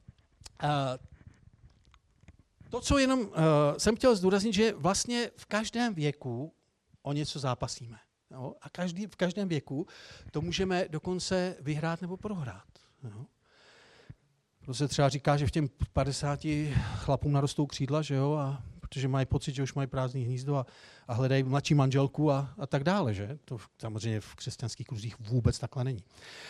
[SPEAKER 1] to, co jenom jsem chtěl zdůraznit, že vlastně v každém věku o něco zápasíme. Jo? A v každém věku to můžeme dokonce vyhrát nebo prohrát. Jo? To se třeba říká, že v těm 50 chlapům narostou křídla, že jo, a protože mají pocit, že už mají prázdný hnízdo a hledají mladší manželku a tak dále, že? To samozřejmě v křesťanských kruzích vůbec takhle není.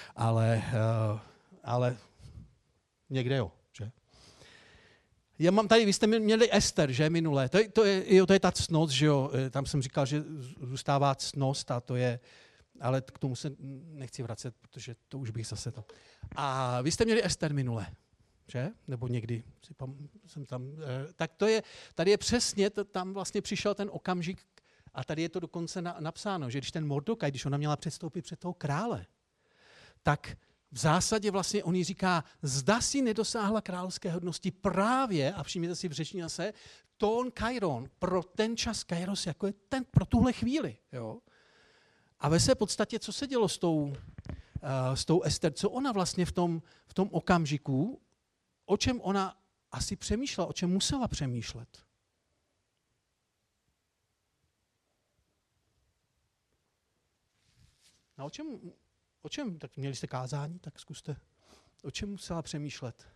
[SPEAKER 1] Ale někde jo, že? Já mám tady, vy jste měli Ester, že, minule. To je ta ctnost, že jo, tam jsem říkal, že zůstává ctnost a to je, ale k tomu se nechci vracet, protože to už bych zase to. A vy jste měli Ester minule, že? Nebo někdy jsem tam. Tak to je, tady je přesně, tam vlastně přišel ten okamžik a tady je to dokonce napsáno, že když ten Mordokaj, když ona měla předstoupit před toho krále, tak v zásadě vlastně on jí říká, zda si nedosáhla královské hodnosti právě, a všimněte si v řečtině zase, tón kairon, pro ten čas kairos, jako je ten, pro tuhle chvíli. Jo? A ve své podstatě, co se dělo s tou Ester, co ona vlastně v tom okamžiku, o čem ona asi přemýšlela, o čem musela přemýšlet? No o čem, tak měli jste kázání, tak zkuste, o čem musela přemýšlet?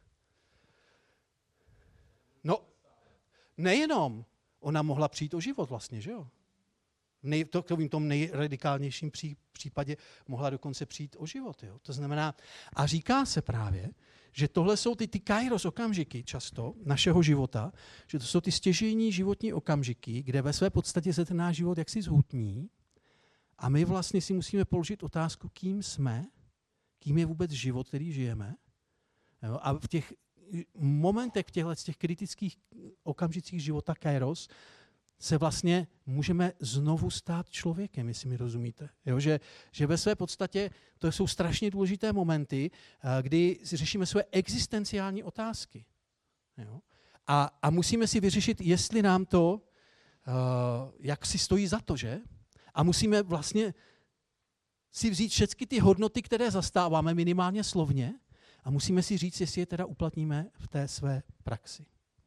[SPEAKER 1] No, nejenom, ona mohla přijít o život vlastně, že jo? V tom nejradikálnějším případě mohla dokonce přijít o život. Jo? To znamená, a říká se právě, že tohle jsou ty kairos okamžiky často našeho života, že to jsou ty stěžejní životní okamžiky, kde ve své podstatě se ten náš život jaksi zhutní a my vlastně si musíme položit otázku, kým jsme, kým je vůbec život, který žijeme. Jo? A v těch momentech, v těch kritických okamžicích života kairos, se vlastně můžeme znovu stát člověkem, jestli mi rozumíte. Jo, že ve své podstatě to jsou strašně důležité momenty, kdy si řešíme své existenciální otázky. Jo? A musíme si vyřešit, jestli nám to, jak si stojí za to, že? A musíme vlastně si vzít všechny ty hodnoty, které zastáváme minimálně slovně, a musíme si říct, jestli je teda uplatníme v té své praxi.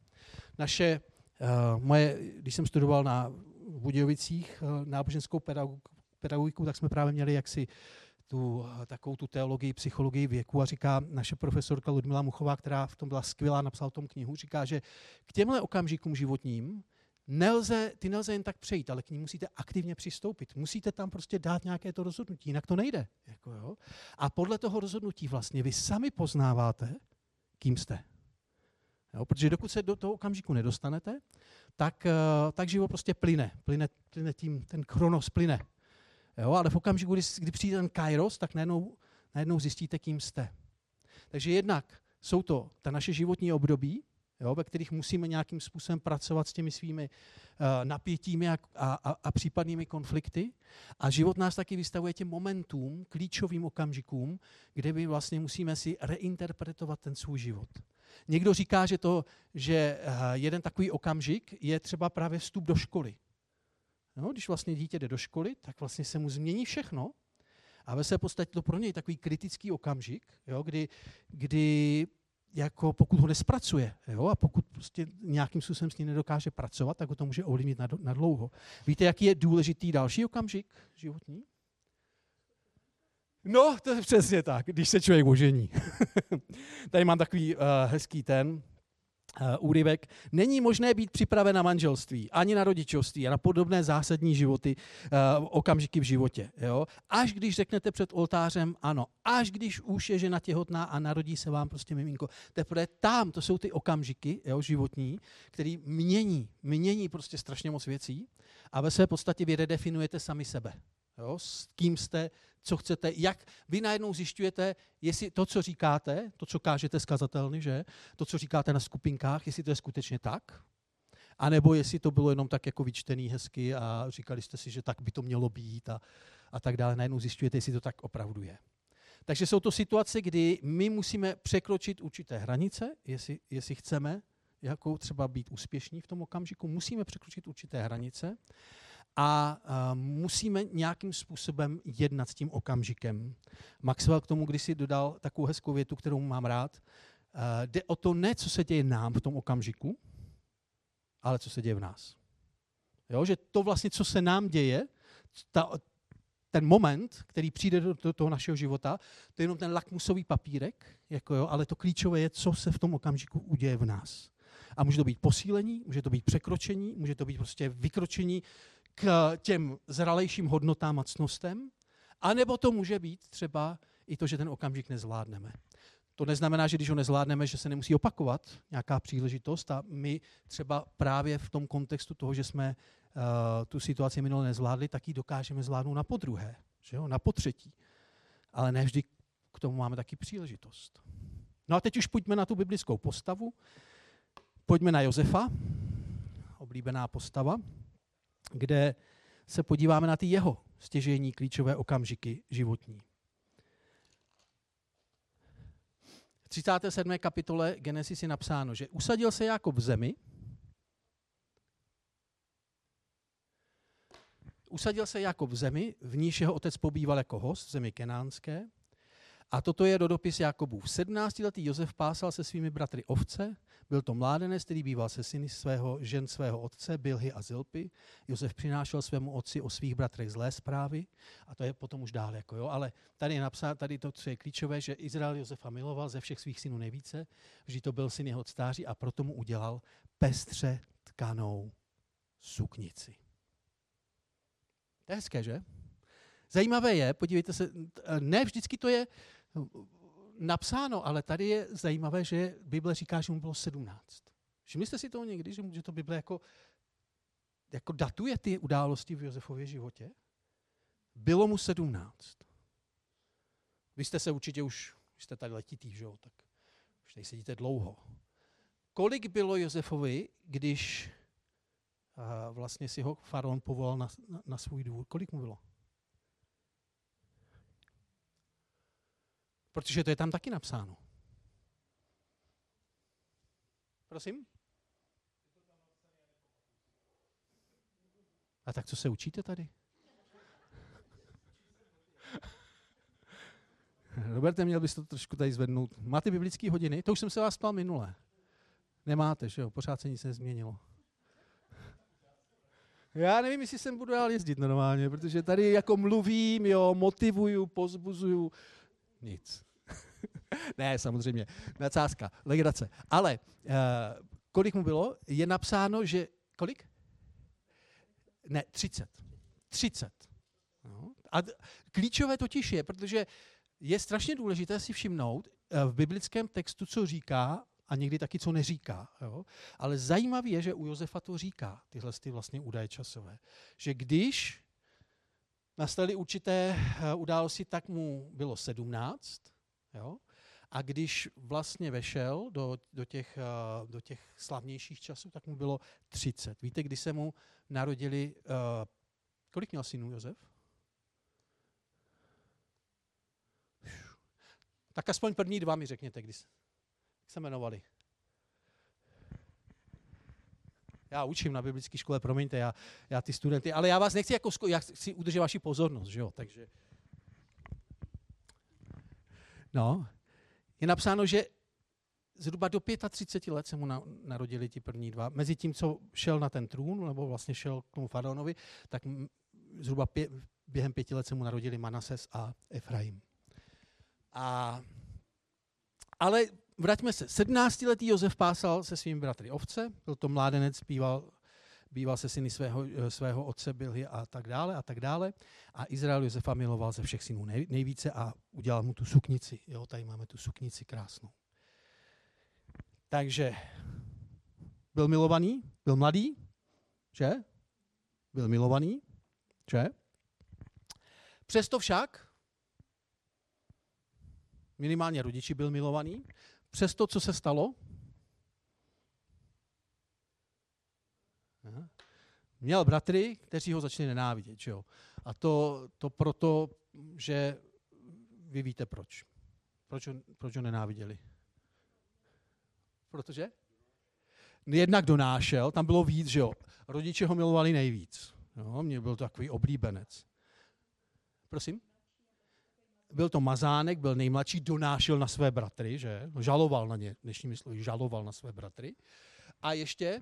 [SPEAKER 1] Když jsem studoval v Budějovicích náboženskou pedagogiku, tak jsme právě měli jaksi takovou tu teologii, psychologii věku, a říká naše profesorka Ludmila Muchová, která v tom byla skvělá, napsala o tom knihu, říká, že k těmhle okamžikům životním nelze jen tak přejít, ale k ním musíte aktivně přistoupit. Musíte tam prostě dát nějaké to rozhodnutí, jinak to nejde. Jo? A podle toho rozhodnutí vlastně vy sami poznáváte, kým jste. Jo? Protože dokud se do toho okamžiku nedostanete, tak život prostě plyne tím, ten chronos plyne. Jo? Ale v okamžiku, kdy přijde ten kairos, tak najednou zjistíte, kým jste. Takže jednak jsou to ta naše životní období, jo, ve kterých musíme nějakým způsobem pracovat s těmi svými napětími a případnými konflikty. A život nás taky vystavuje těm momentům, klíčovým okamžikům, kde my vlastně musíme si reinterpretovat ten svůj život. Někdo říká, že jeden takový okamžik je třeba právě vstup do školy. No, když vlastně dítě jde do školy, tak vlastně se mu změní všechno a ve své podstatě to pro něj takový kritický okamžik, jo, kdy jako pokud ho nespracuje, jo, a pokud prostě nějakým způsobem s ním nedokáže pracovat, tak ho to může ovlivnit na dlouho. Víte, jaký je důležitý další okamžik životní? No, to je přesně tak, když se člověk ožení. Tady mám takový hezký úryvek. Není možné být připraven na manželství, ani na rodičovství a na podobné zásadní okamžiky v životě. Jo? Až když řeknete před oltářem ano, až když už je žena těhotná a narodí se vám prostě miminko. Teprve tam, to jsou ty okamžiky, jo, životní, který mění prostě strašně moc věcí a ve své podstatě vy redefinujete sami sebe. Jo? S kým jste, co chcete, jak vy najednou zjišťujete, jestli to, co říkáte, to, co kážete z kazatelny, že? To, co říkáte na skupinkách, jestli to je skutečně tak, anebo jestli to bylo jenom tak jako vyčtený hezky a říkali jste si, že tak by to mělo být a tak dále. Najednou zjišťujete, jestli to tak opravdu je. Takže jsou to situace, kdy my musíme překročit určité hranice, jestli chceme jako třeba být úspěšní v tom okamžiku, musíme překročit určité hranice a musíme nějakým způsobem jednat s tím okamžikem. Maxwell k tomu kdysi dodal takovou hezkou větu, kterou mám rád. Jde o to ne, co se děje nám v tom okamžiku, ale co se děje v nás. Jo, že to vlastně, co se nám děje, ten moment, který přijde do toho našeho života, to je jenom ten lakmusový papírek, ale to klíčové je, co se v tom okamžiku uděje v nás. A může to být posílení, může to být překročení, může to být prostě vykročení k těm zralejším hodnotám a ctnostem, anebo to může být třeba i to, že ten okamžik nezvládneme. To neznamená, že když ho nezvládneme, že se nemusí opakovat nějaká příležitost a my třeba právě v tom kontextu toho, že jsme tu situaci minule nezvládli, tak ji dokážeme zvládnout na podruhé, že jo? Na potřetí. Ale ne vždy k tomu máme taky příležitost. No a teď už pojďme na tu biblickou postavu. Pojďme na Josefa, oblíbená postava, kde se podíváme na ty jeho stěžejní klíčové okamžiky životní. V 37. kapitole Genesis je napsáno, že usadil se Jákob v zemi, v níž jeho otec pobýval jako host v zemi kenánské. A toto je rodopis Jákobův. 17letý Josef pásal se svými bratry ovce, byl to mládenec, který býval se syny žen svého otce, Bilhy a Zilpy. Josef přinášel svému otci o svých bratrech zlé zprávy a to je potom už dál. Ale tady je napsáno, tady to, co je klíčové, že Izrael Josefa miloval ze všech svých synů nejvíce, vždy to byl syn jeho stáří a proto mu udělal pestře tkanou suknici. To je hezké, že? Zajímavé je, podívejte se, ne vždycky to je napsáno, ale tady je zajímavé, že Bible říká, že mu bylo 17. Všimli jste si toho někdy, že to Bible jako datuje ty události v Josefově životě? Bylo mu 17. Vy jste se určitě už jste tady letitý, že jo, tak už tady sedíte dlouho. Kolik bylo Josefovi, když vlastně si ho faraon povolal na svůj dvůr? Kolik mu bylo? Protože to je tam taky napsáno. Prosím? A tak co se učíte tady? Roberte, měl byste to trošku tady zvednout. Máte biblické hodiny? To už jsem se vás ptal minule. Nemáte, že jo? Pořád se nic nezměnilo. Já nevím, jestli sem budu dál jezdit normálně, protože tady jako mluvím, jo, motivuju, pozbuzuju. Nic. Ne, samozřejmě. Nadsázka, legrace. Ale kolik mu bylo? Je napsáno, že... Kolik? Ne, 30. 30. No. A klíčové totiž je, protože je strašně důležité si všimnout v biblickém textu, co říká, a někdy taky, co neříká. Jo? Ale zajímavé je, že u Josefa to říká, tyhle vlastně údaje časové. Že když nastaly určité události, tak mu bylo 17, jo? A když vlastně vešel do těch slavnějších časů, tak mu bylo 30. Víte, kdy se mu narodili, kolik měl synů Josef? Tak aspoň první dva mi řekněte, jak se jmenovali. Já učím na biblické škole, promiňte, já ty studenty, ale já vás nechci já chci udržet vaši pozornost, že jo, takže. No, je napsáno, že zhruba do 35 let se mu narodili ti první dva. Mezi tím, co šel na ten trůn, nebo vlastně šel k tomu faraonovi, tak zhruba během 5 let se mu narodili Manases a Efraim. Ale vraťme se. 17letý Josef pásal se svými bratry ovce, byl to mládenec, býval se syny svého otce Bilhy a tak dále a tak dále. A Izrael Josefa miloval ze všech synů nejvíce a udělal mu tu suknici. Jo, tady máme tu suknici krásnou. Takže byl milovaný, byl mladý, že? Byl milovaný, že? Přesto však minimálně rodiči byl milovaný. Přesto, co se stalo, měl bratry, kteří ho začali nenávidět. Že jo? A to proto, že vy víte proč. Proč ho nenáviděli? Protože? Jednak donášel, tam bylo víc, že jo. Rodiče ho milovali nejvíc. Jo? Mě byl to takový oblíbenec. Prosím? Byl to mazánek, byl nejmladší, donášel na své bratry, že? Žaloval na ně, dnešními slovy, žaloval na své bratry. A ještě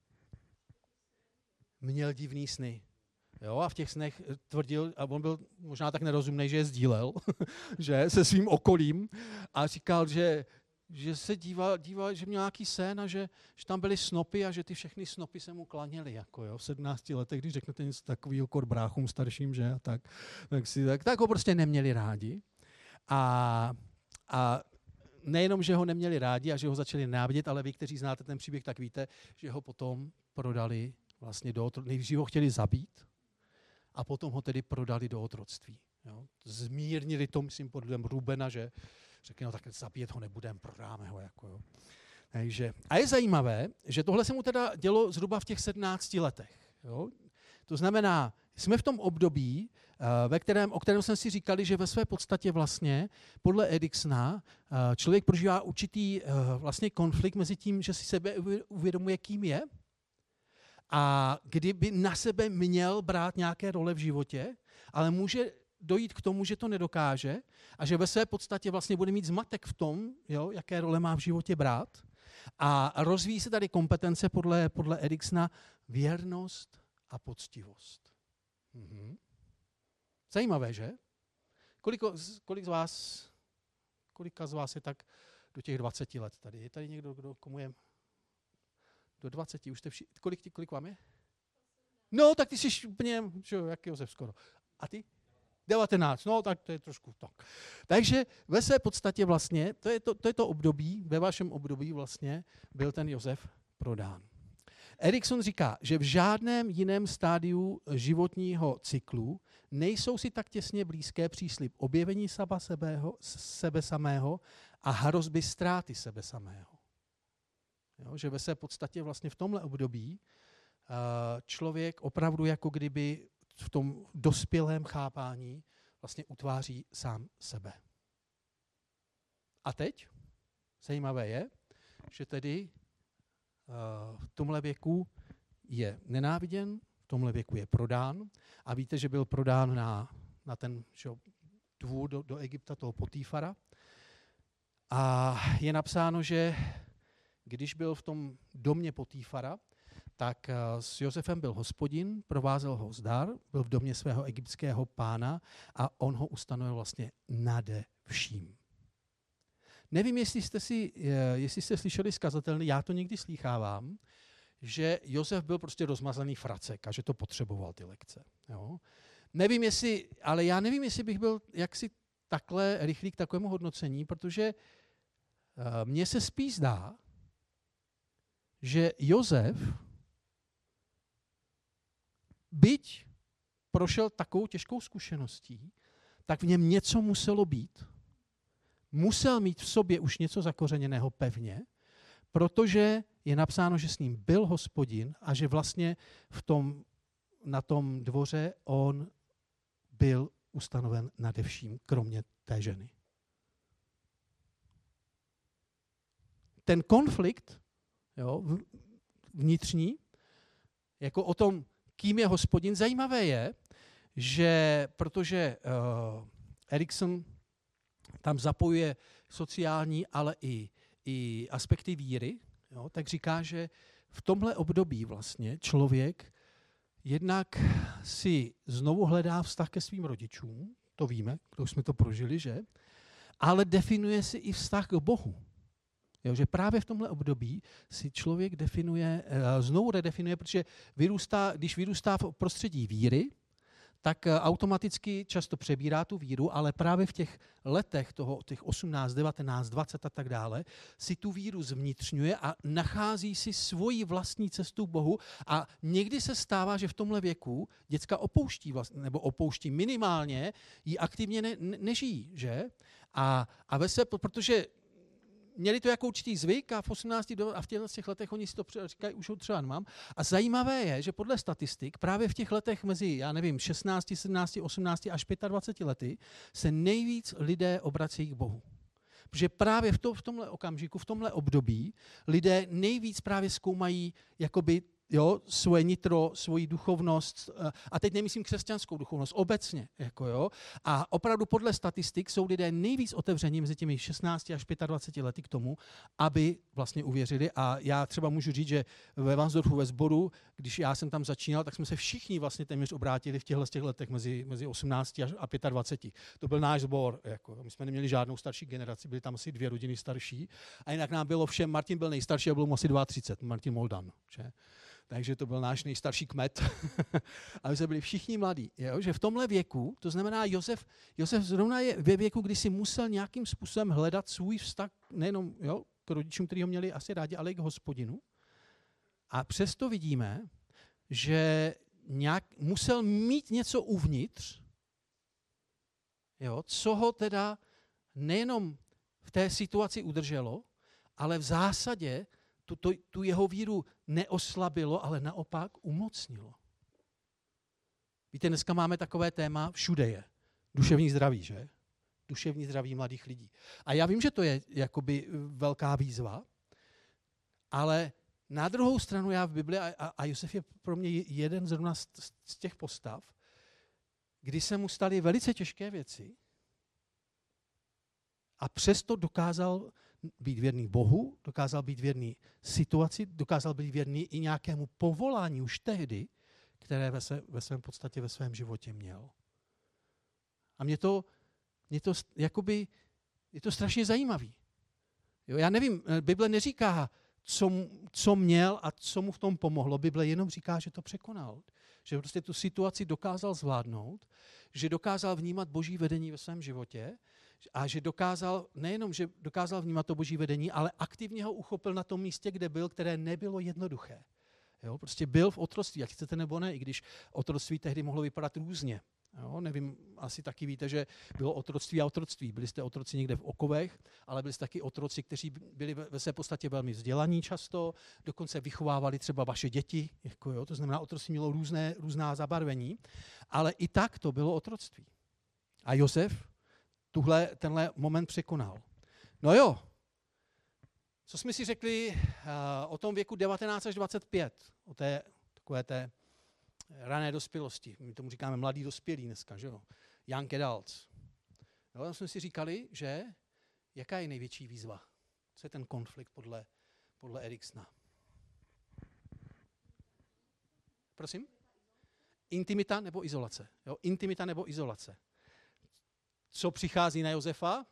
[SPEAKER 1] měl divný sny. Jo? A v těch snech tvrdil, a on byl možná tak nerozumný, že je sdílel, že se svým okolím a říkal, že se díval, že měl nějaký sen a že tam byly snopy a že ty všechny snopy se mu klaněly. Jako jo, v 17 letech, když řeknete něco takového kor bráchům starším, že tak ho prostě neměli rádi. A nejenom, že ho neměli rádi a že ho začali nenávidět, ale vy, kteří znáte ten příběh, tak víte, že ho potom prodali vlastně do otroctví. Nejdřív ho chtěli zabít a potom ho tedy prodali do otroctví. Jo. Zmírnili to, myslím, podle Rubena, že řekli, no tak zabíjet ho nebudeme, prodáme ho. Jako, jo. Takže, a je zajímavé, že tohle se mu teda dělo zhruba v těch 17 letech. Jo. To znamená, jsme v tom období, o kterém jsem si říkali, že ve své podstatě vlastně podle Eriksona člověk prožívá určitý vlastně konflikt mezi tím, že si sebe uvědomuje, kým je, a kdyby na sebe měl brát nějaké role v životě, ale může dojít k tomu, že to nedokáže a že ve své podstatě vlastně bude mít zmatek v tom, jo, jaké role má v životě brát. A rozvíjí se tady kompetence podle Eriksona věrnost a poctivost. Zajímavé, že? Kolika z vás je tak do těch 20 let tady? Je tady někdo, komu je do 20? Už jste kolik vám je? No, tak ty jsi úplně, jak Josef skoro. A ty? 19, no tak to je trošku tak. Takže ve své podstatě vlastně, to je to období, ve vašem období vlastně byl ten Josef prodán. Erikson říká, že v žádném jiném stádiu životního cyklu nejsou si tak těsně blízké příslib objevení sebe samého a hrozby ztráty sebe samého. Jo, že ve své podstatě vlastně v tomhle období člověk opravdu jako kdyby v tom dospělém chápání vlastně utváří sám sebe. A teď zajímavé je, že tedy v tomhle věku je nenáviděn, v tomhle věku je prodán a víte, že byl prodán na ten dvůr do Egypta, toho Potýfara. A je napsáno, že když byl v tom domě Potýfara, tak s Josefem byl hospodin, provázel ho zdar, byl v domě svého egyptského pána a on ho ustanovil vlastně nade vším. Nevím, jestli jste slyšeli z kazatelny, já to někdy slýchávám, že Josef byl prostě rozmazaný fracek a že to potřeboval ty lekce. Jo? Ale já nevím, jestli bych byl jaksi takhle rychlý k takovému hodnocení, protože mně se spíš zdá, že Josef, byť prošel takovou těžkou zkušeností, tak v něm něco muselo být. Musel mít v sobě už něco zakořeněného pevně, protože je napsáno, že s ním byl hospodin a že vlastně na tom dvoře on byl ustanoven nade vším, kromě té ženy. Ten konflikt vnitřní, jako o tom, kým je hospodin, zajímavé je, že protože Erikson tam zapojuje sociální, ale i aspekty víry, tak říká, že v tomhle období vlastně člověk jednak si znovu hledá vztah ke svým rodičům, to víme, když jsme to prožili, že? Ale definuje si i vztah k Bohu. Že právě v tomhle období si člověk znovu redefinuje, protože když vyrůstá v prostředí víry, tak automaticky často přebírá tu víru, ale právě v těch letech těch 18, 19, 20 a tak dále si tu víru zvnitřňuje a nachází si svoji vlastní cestu k Bohu a někdy se stává, že v tomhle věku děcka opouští minimálně, ji aktivně nežijí, že? Protože měli to jako určitý zvyk a v 18 a v těch letech oni si to říkají, už ho třeba nemám. A zajímavé je, že podle statistik právě v těch letech mezi, 16, 17, 18 až 25 lety se nejvíc lidé obracejí k Bohu. Protože právě v tomhle okamžiku, v tomhle období lidé nejvíc právě zkoumají jakoby svoje nitro, svoji duchovnost, a teď nemyslím křesťanskou duchovnost, obecně. A opravdu podle statistik jsou lidé nejvíc otevření mezi těmi 16 až 25 lety k tomu, aby vlastně uvěřili. A já třeba můžu říct, že ve Vansdorfu ve sboru, když já jsem tam začínal, tak jsme se všichni vlastně téměř obrátili v těchto letech mezi 18 a 25. To byl náš sbor. My jsme neměli žádnou starší generaci, byly tam asi 2 rodiny starší. A jinak nám bylo všem, Martin byl nejstarší a byl mu asi 32, Martin Moldan. Že? Takže to byl náš nejstarší kmet. A my jsme byli všichni mladí. Že v tomhle věku, to znamená Josef zrovna je ve věku, kdy si musel nějakým způsobem hledat svůj vztah nejenom k rodičům, kteří ho měli asi rádi, ale i k hospodinu. A přesto vidíme, že musel mít něco uvnitř, co ho teda nejenom v té situaci udrželo, ale v zásadě tu jeho víru neoslabilo, ale naopak umocnilo. Víte, dneska máme takové téma, všude je. Duševní zdraví, že? Duševní zdraví mladých lidí. A já vím, že to je jakoby velká výzva, ale na druhou stranu já v Bibli, a Josef je pro mě jeden zrovna z těch postav, kdy se mu staly velice těžké věci a přesto dokázal být věrný Bohu, dokázal být věrný situaci, dokázal být věrný i nějakému povolání už tehdy, které ve svém podstatě ve svém životě měl. A je to strašně zajímavý. Já nevím, Bible neříká, co měl a co mu v tom pomohlo. Bible jenom říká, že to překonal. Že prostě tu situaci dokázal zvládnout, že dokázal vnímat Boží vedení ve svém životě a že dokázal vnímat to Boží vedení, ale aktivně ho uchopil na tom místě, kde byl, které nebylo jednoduché. Prostě byl v otroctví, ať chcete nebo ne, i když otroctví tehdy mohlo vypadat různě. Nevím, asi taky víte, že bylo otroctví a otroctví. Byli jste otroci někde v okovech, ale byli jste taky otroci, kteří byli ve své podstatě velmi vzdělaní často, dokonce vychovávali třeba vaše děti, to znamená, otroctví mělo různá zabarvení, ale i tak to bylo otroctví. A Josef tenhle moment překonal. No jo, Co jsme si řekli o tom věku 19 až 25, o té takové té rané dospělosti. My tomu říkáme mladý dospělí dneska, že jo? Young adults. Jo, tam jsme si říkali, že jaká je největší výzva? Co je ten konflikt podle Eriksona? Prosím? Intimita nebo izolace? Jo? Intimita nebo izolace. Co přichází na Josefa?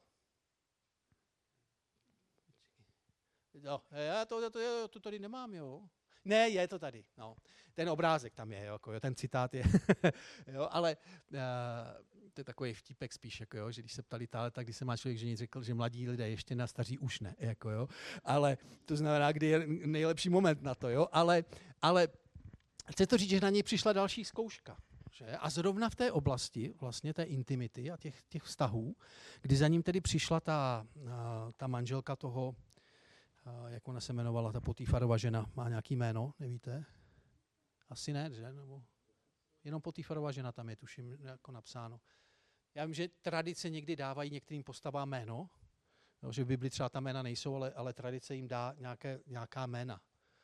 [SPEAKER 1] Jo, já to tady nemám, jo. Ne, je to tady. No. Ten obrázek tam je, jako, jo, ten citát je. Jo, ale to je takový vtípek spíš, jako, jo, že když se ptali tak když se má člověk ženit, řekl, že mladí lidé ještě na staří už ne. Jako, jo. Ale to znamená, kdy je nejlepší moment na to. Jo. Ale chci to říct, že na něj přišla další zkouška. Že? A zrovna v té oblasti vlastně té intimity a těch vztahů, kdy za ním tedy přišla ta manželka toho, jak ona se jmenovala, ta Potifarova žena, má nějaký jméno, nevíte? Asi ne, že? Nebo jenom Potifarova žena tam je, tuším, jako napsáno. Já vím, že tradice někdy dávají některým postavám jméno, jo, že v Bibli třeba ta jména nejsou, ale tradice jim dá nějaká jména.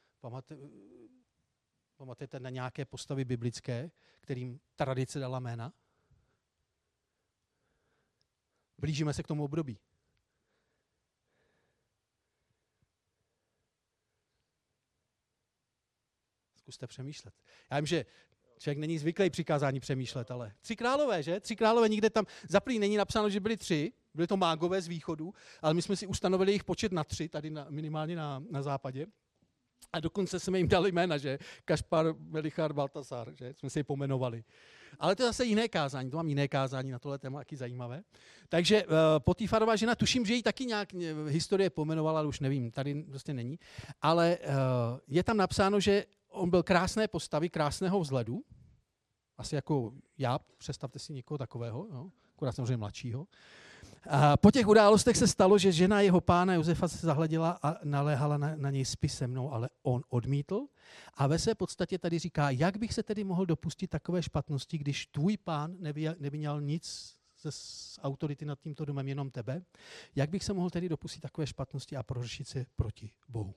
[SPEAKER 1] Pamatujete na nějaké postavy biblické, kterým tradice dala jména? Blížíme se k tomu období. Zkuste přemýšlet. Já vím, že člověk není zvyklý přikázání přemýšlet, ale 3 králové, že? 3 králové nikde tam, zaprý není napsáno, že byli 3, byli to mágové z východu, ale my jsme si ustanovili jejich počet na 3, tady minimálně na západě. A dokonce jsme jim dali jména, že? Kašpar, Melichar, Baltasar, že? Jsme si je pomenovali. Ale to je zase jiné kázání, to mám jiné kázání na tohle téma, jaký zajímavé. Takže Potifarová žena, tuším, že ji taky nějak historie pomenovala, ale už nevím, tady prostě není. Ale je tam napsáno, že on byl krásné postavy, krásného vzhledu, asi jako já, představte si někoho takového, jo? Akorát samozřejmě mladšího. A po těch událostech se stalo, že žena jeho pána Josefa se zahleděla a naléhala na něj spis se mnou, ale on odmítl. A ve své podstatě tady říká, jak bych se tedy mohl dopustit takové špatnosti, když tvůj pán nevyňal nic z autority nad tímto domem, jenom tebe. Jak bych se mohl tedy dopustit takové špatnosti a prořešit se proti Bohu?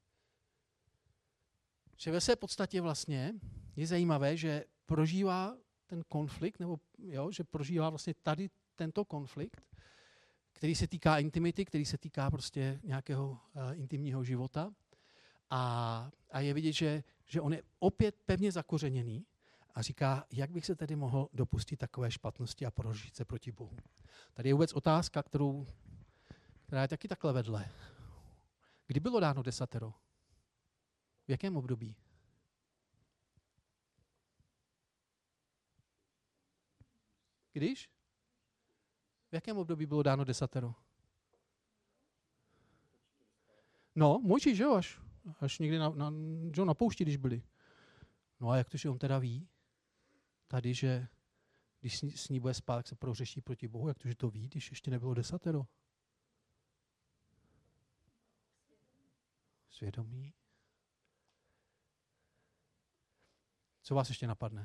[SPEAKER 1] Že ve své podstatě vlastně je zajímavé, že prožívá ten konflikt, nebo jo, že prožívá vlastně tady tento konflikt, který se týká intimity, který se týká prostě nějakého intimního života. A je vidět, že on je opět pevně zakořeněný a říká, jak bych se tedy mohl dopustit takové špatnosti a prožít se proti Bohu. Tady je vůbec otázka, která je taky takhle vedle. Kdy bylo dáno desatero? V jakém období? Když? V jakém období bylo dáno desatero? No, Mojžíš, že jo, až někdy na poušti, když byli. No a jak to, že on teda ví tady, že když s ní bude spát, tak se prohřeší proti Bohu, jak to, že to ví, když ještě nebylo desatero? Svědomí. Co vás ještě napadne?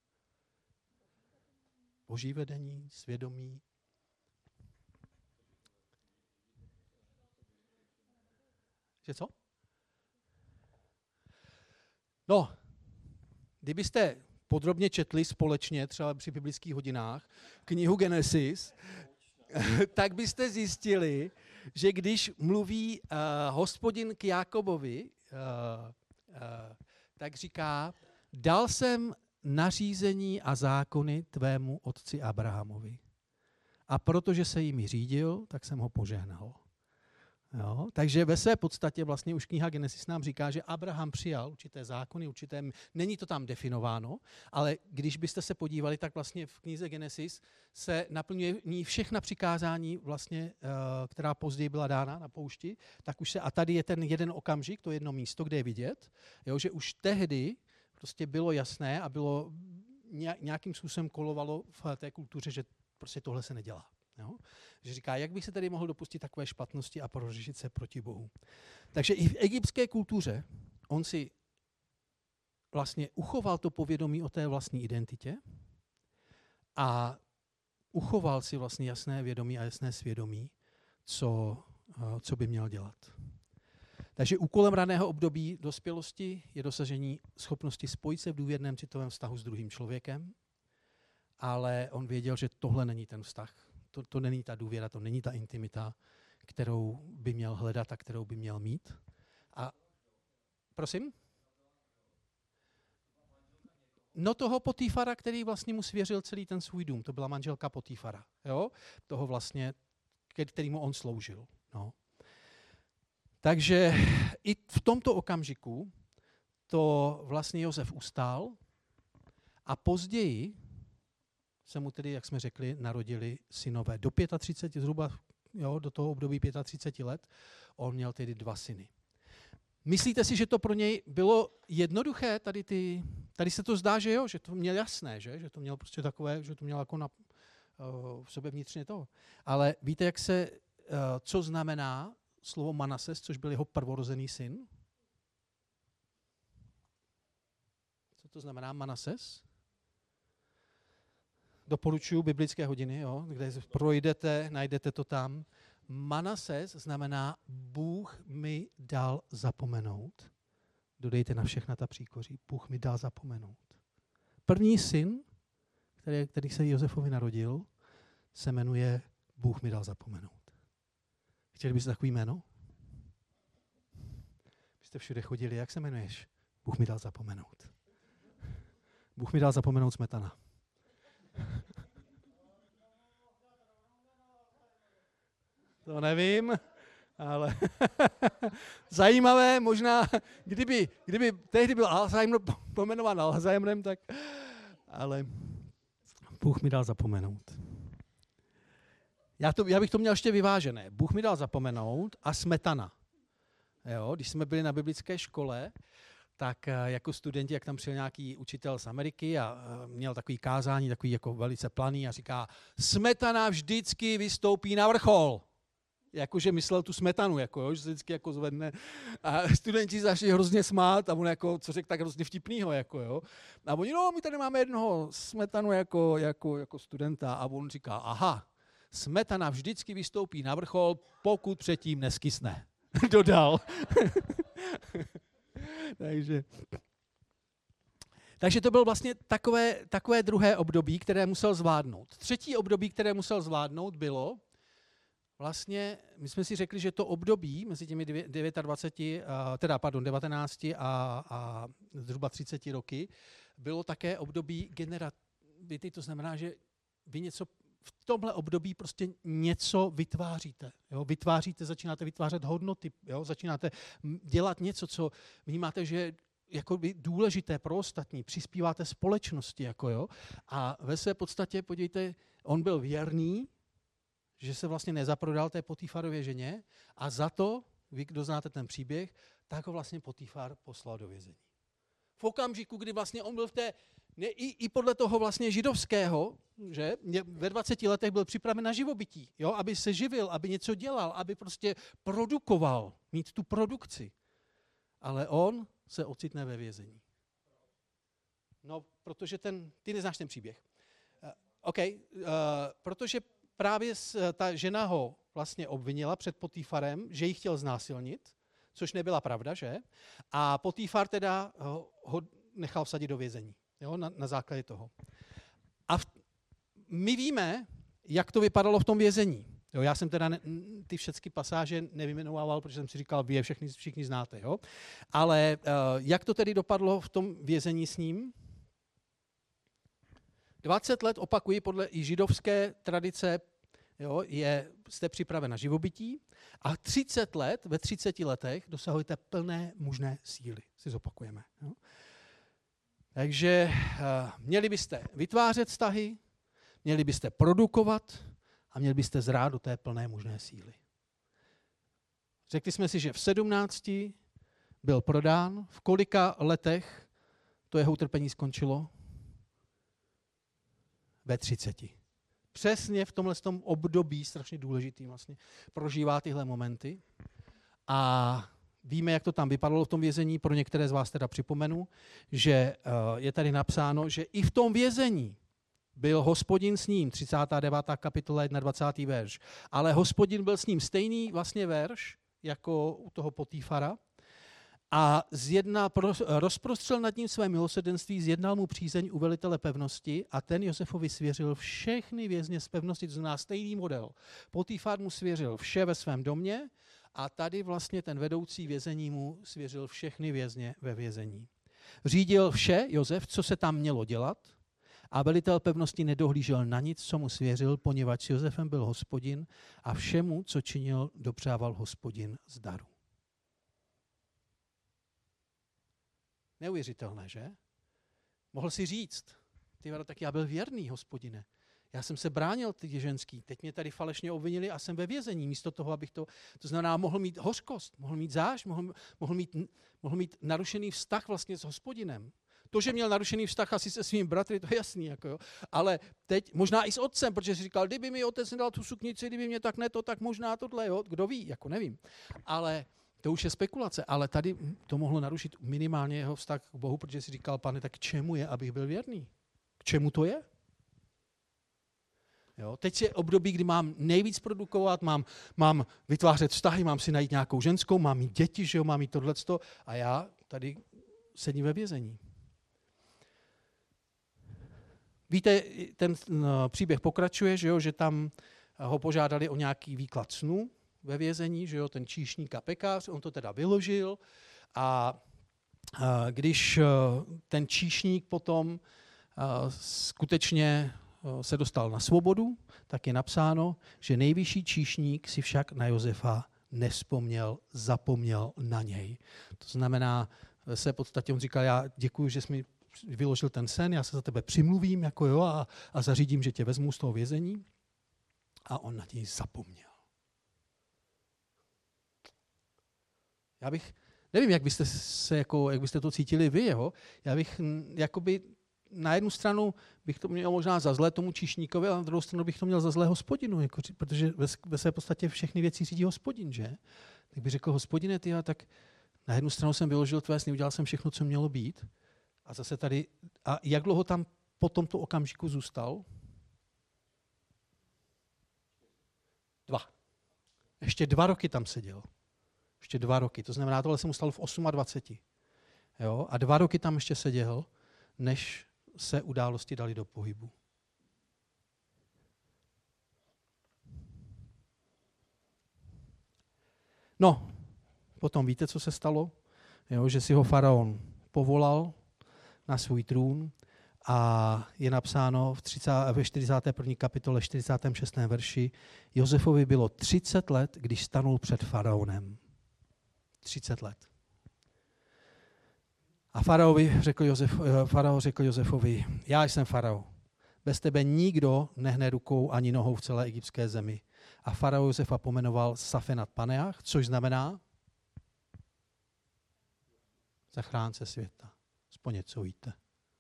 [SPEAKER 1] Boží vedení, svědomí. Že co? No, kdybyste podrobně četli společně, třeba při biblických hodinách, knihu Genesis, tak byste zjistili, že když mluví Hospodin k Jákobovi, tak říká, dal jsem nařízení a zákony tvému otci Abrahamovi. A protože se jimi řídil, tak jsem ho požehnal. Jo? Takže ve své podstatě vlastně už kniha Genesis nám říká, že Abraham přijal určité zákony, není to tam definováno, ale když byste se podívali, tak vlastně v knize Genesis se naplňuje všechna přikázání, vlastně, která později byla dána na poušti, tak už a tady je ten jeden okamžik, to jedno místo, kde je vidět, jo, že už tehdy prostě bylo jasné a bylo nějakým způsobem kolovalo v té kultuře, že prostě tohle se nedělá. Jo? Že říká, jak bych se tedy mohl dopustit takové špatnosti a prořešit se proti Bohu. Takže i v egyptské kultuře on si vlastně uchoval to povědomí o té vlastní identitě a uchoval si vlastně jasné vědomí a jasné svědomí, co by měl dělat. Takže úkolem raného období dospělosti je dosažení schopnosti spojit se v důvěrném citovém vztahu s druhým člověkem, ale on věděl, že tohle není ten vztah. To není ta důvěra, to není ta intimita, kterou by měl hledat a kterou by měl mít. A prosím? No toho Potifara, který vlastně mu svěřil celý ten svůj dům. To byla manželka Potifara. Jo? Toho vlastně, kterýmu on sloužil. No. Takže i v tomto okamžiku to vlastně Josef ustál a později se mu tedy, jak jsme řekli, narodili synové. Do 35, zhruba do toho období 35 let, on měl tedy 2 syny. Myslíte si, že to pro něj bylo jednoduché? Tady se to zdá, že jo, že to měl jasné, že to měl prostě takové, že to měl jako v sobě vnitřně toho. Ale víte, co znamená slovo Manases, což byl jeho prvorozený syn? Co to znamená Manases? Doporučuji biblické hodiny, jo, kde projdete, najdete to tam. Manases znamená Bůh mi dal zapomenout. Dodejte na všechna ta příkoří. Bůh mi dal zapomenout. První syn, který se Josefovi narodil, se jmenuje Bůh mi dal zapomenout. Chtěli byste takový jméno? Byste všude chodili, jak se jmenuješ? Bůh mi dal zapomenout. Bůh mi dal zapomenout smetana. To nevím, ale zajímavé, možná, kdyby tehdy byl Alzheimer pomenován Alzheimerem, tak, ale Bůh mi dal zapomenout. Já bych to měl ještě vyvážené. Bůh mi dal zapomenout a smetana. Jo, když jsme byli na biblické škole, tak jako studenti, jak tam přijel nějaký učitel z Ameriky a měl takový kázání, takový jako velice planý a říká, smetana vždycky vystoupí na vrchol. Jakože myslel tu smetanu, že se vždycky jako zvedne. A studenti začali hrozně smát a on jako, co řekl, tak hrozně vtipnýho. Jo. A oni, my tady máme jednoho smetanu jako studenta. A on říká, aha, smetana vždycky vystoupí na vrchol, pokud předtím neskysne. Dodal. Takže to bylo vlastně takové druhé období, které musel zvládnout. Třetí období, které musel zvládnout, bylo vlastně, my jsme si řekli, že to období mezi těmi 19 a zhruba 30 roky bylo také období generativity, to znamená, že vy něco v tomhle období prostě něco vytváříte. Jo? Začínáte vytvářet hodnoty, jo? Začínáte dělat něco, co vnímáte, že je jako důležité pro ostatní, přispíváte společnosti. A ve své podstatě, podívejte, on byl věrný, že se vlastně nezaprodal té Potifarově ženě a za to, vy, kdo znáte ten příběh, tak ho vlastně Potifar poslal do vězení. V okamžiku, kdy vlastně on byl i podle toho vlastně židovského, že ve 20 letech byl připraven na živobytí, jo, aby se živil, aby něco dělal, aby prostě produkoval, mít tu produkci. Ale on se ocitne ve vězení. No, protože ty neznáš ten příběh. Protože právě ta žena ho vlastně obvinila před Potifarem, že ji chtěl znásilnit, což nebyla pravda, že? A Potifar teda ho nechal vsadit do vězení, jo? Na základě toho. A my víme, jak to vypadalo v tom vězení. Jo? Já jsem teda ty všechny pasáže nevyjmenovával, protože jsem si říkal, vy je všichni znáte. Jo? Ale jak to tedy dopadlo v tom vězení s ním? 20 let, opakuji, podle i židovské tradice, jo, jste připraven na živobytí a 30 let, ve 30 letech dosahujete plné mužné síly. Si zopakujeme. Jo. Takže měli byste vytvářet vztahy, měli byste produkovat a měli byste zrát do té plné mužné síly. Řekli jsme si, že v 17 byl prodán, v kolika letech to jeho utrpení skončilo? Ve 30. Přesně v tomhle období, strašně důležitý vlastně, prožívá tyhle momenty. A víme, jak to tam vypadalo v tom vězení. Pro některé z vás teda připomenu, že je tady napsáno, že i v tom vězení byl Hospodin s ním, 39. kapitola 21. verš. Ale Hospodin byl s ním stejný vlastně verš, jako u toho Potifara. a rozprostřel nad ním své milosrdenství, zjednal mu přízeň u velitele pevnosti a ten Josefovi svěřil všechny vězně z pevnosti, to znamená stejný model. Potifar mu svěřil vše ve svém domě a tady vlastně ten vedoucí vězení mu svěřil všechny vězně ve vězení. Řídil vše Josef, co se tam mělo dělat, a velitel pevnosti nedohlížel na nic, co mu svěřil, poněvadž s Josefem byl Hospodin a všemu, co činil, dopřával Hospodin z daru. Neuvěřitelné, že? Mohl si říct, tak já byl věrný, Hospodine. Já jsem se bránil ty ženský, teď mě tady falešně obvinili a jsem ve vězení, místo toho, abych to znamená, mohl mít hořkost, mohl mít zášť, mohl mít narušený vztah vlastně s Hospodinem. To, že měl narušený vztah asi se svými bratry, to je jasný, jako jo. Ale teď možná i s otcem, protože si říkal, kdyby mi otec nedal tu suknici, kdyby mě tak neto, tak možná tohle, jo, kdo ví, jako nevím. Ale to už je spekulace, ale tady to mohlo narušit minimálně jeho vztah k Bohu, protože si říkal, Pane, tak k čemu je, abych byl věrný? K čemu to je? Jo, teď je období, kdy mám nejvíc produkovat, mám vytvářet vztahy, mám si najít nějakou ženskou, mám mít děti, že jo, mám mít tohleto a já tady sedím ve vězení. Víte, ten příběh pokračuje, že tam ho požádali o nějaký výklad snu ve vězení, že jo, ten číšník a pekař, on to teda vyložil a když ten číšník potom skutečně se dostal na svobodu, tak je napsáno, že nejvyšší číšník si však na Josefa nevzpomněl, zapomněl na něj. To znamená, se v podstatě on říkal, já děkuji, že jsi mi vyložil ten sen, já se za tebe přimluvím jako jo, a zařídím, že tě vezmu z toho vězení. A on na něj zapomněl. Já bych, nevím, jak byste to cítili vy, jeho. Já bych jakoby na jednu stranu bych to měl možná za zlé tomu číšníkovi, a na druhou stranu bych to měl za zlé Hospodinu, jako, protože ve své podstatě všechny věci řídí Hospodin, že? Tak bych řekl, Hospodine, tak na jednu stranu jsem vyložil tvé sny, udělal jsem všechno, co mělo být. A zase tady, a jak dlouho tam po tomto okamžiku zůstal? 2. Ještě 2 roky tam seděl. Ještě 2 roky. To znamená, tohle se mu stalo v 28. Jo? A 2 roky tam ještě seděl, než se události dali do pohybu. No, potom víte, co se stalo? Jo, že si ho faraon povolal na svůj trůn a je napsáno ve 41. kapitole 46. verši, Josefovi bylo 30 let, když stanul před faraonem. 30 let. A farao řekl Josefovi, já jsem farao, bez tebe nikdo nehne rukou ani nohou v celé egyptské zemi. A farao Josefa pomenoval Safenat Paneach, což znamená zachránce světa. Aspoň něco víte.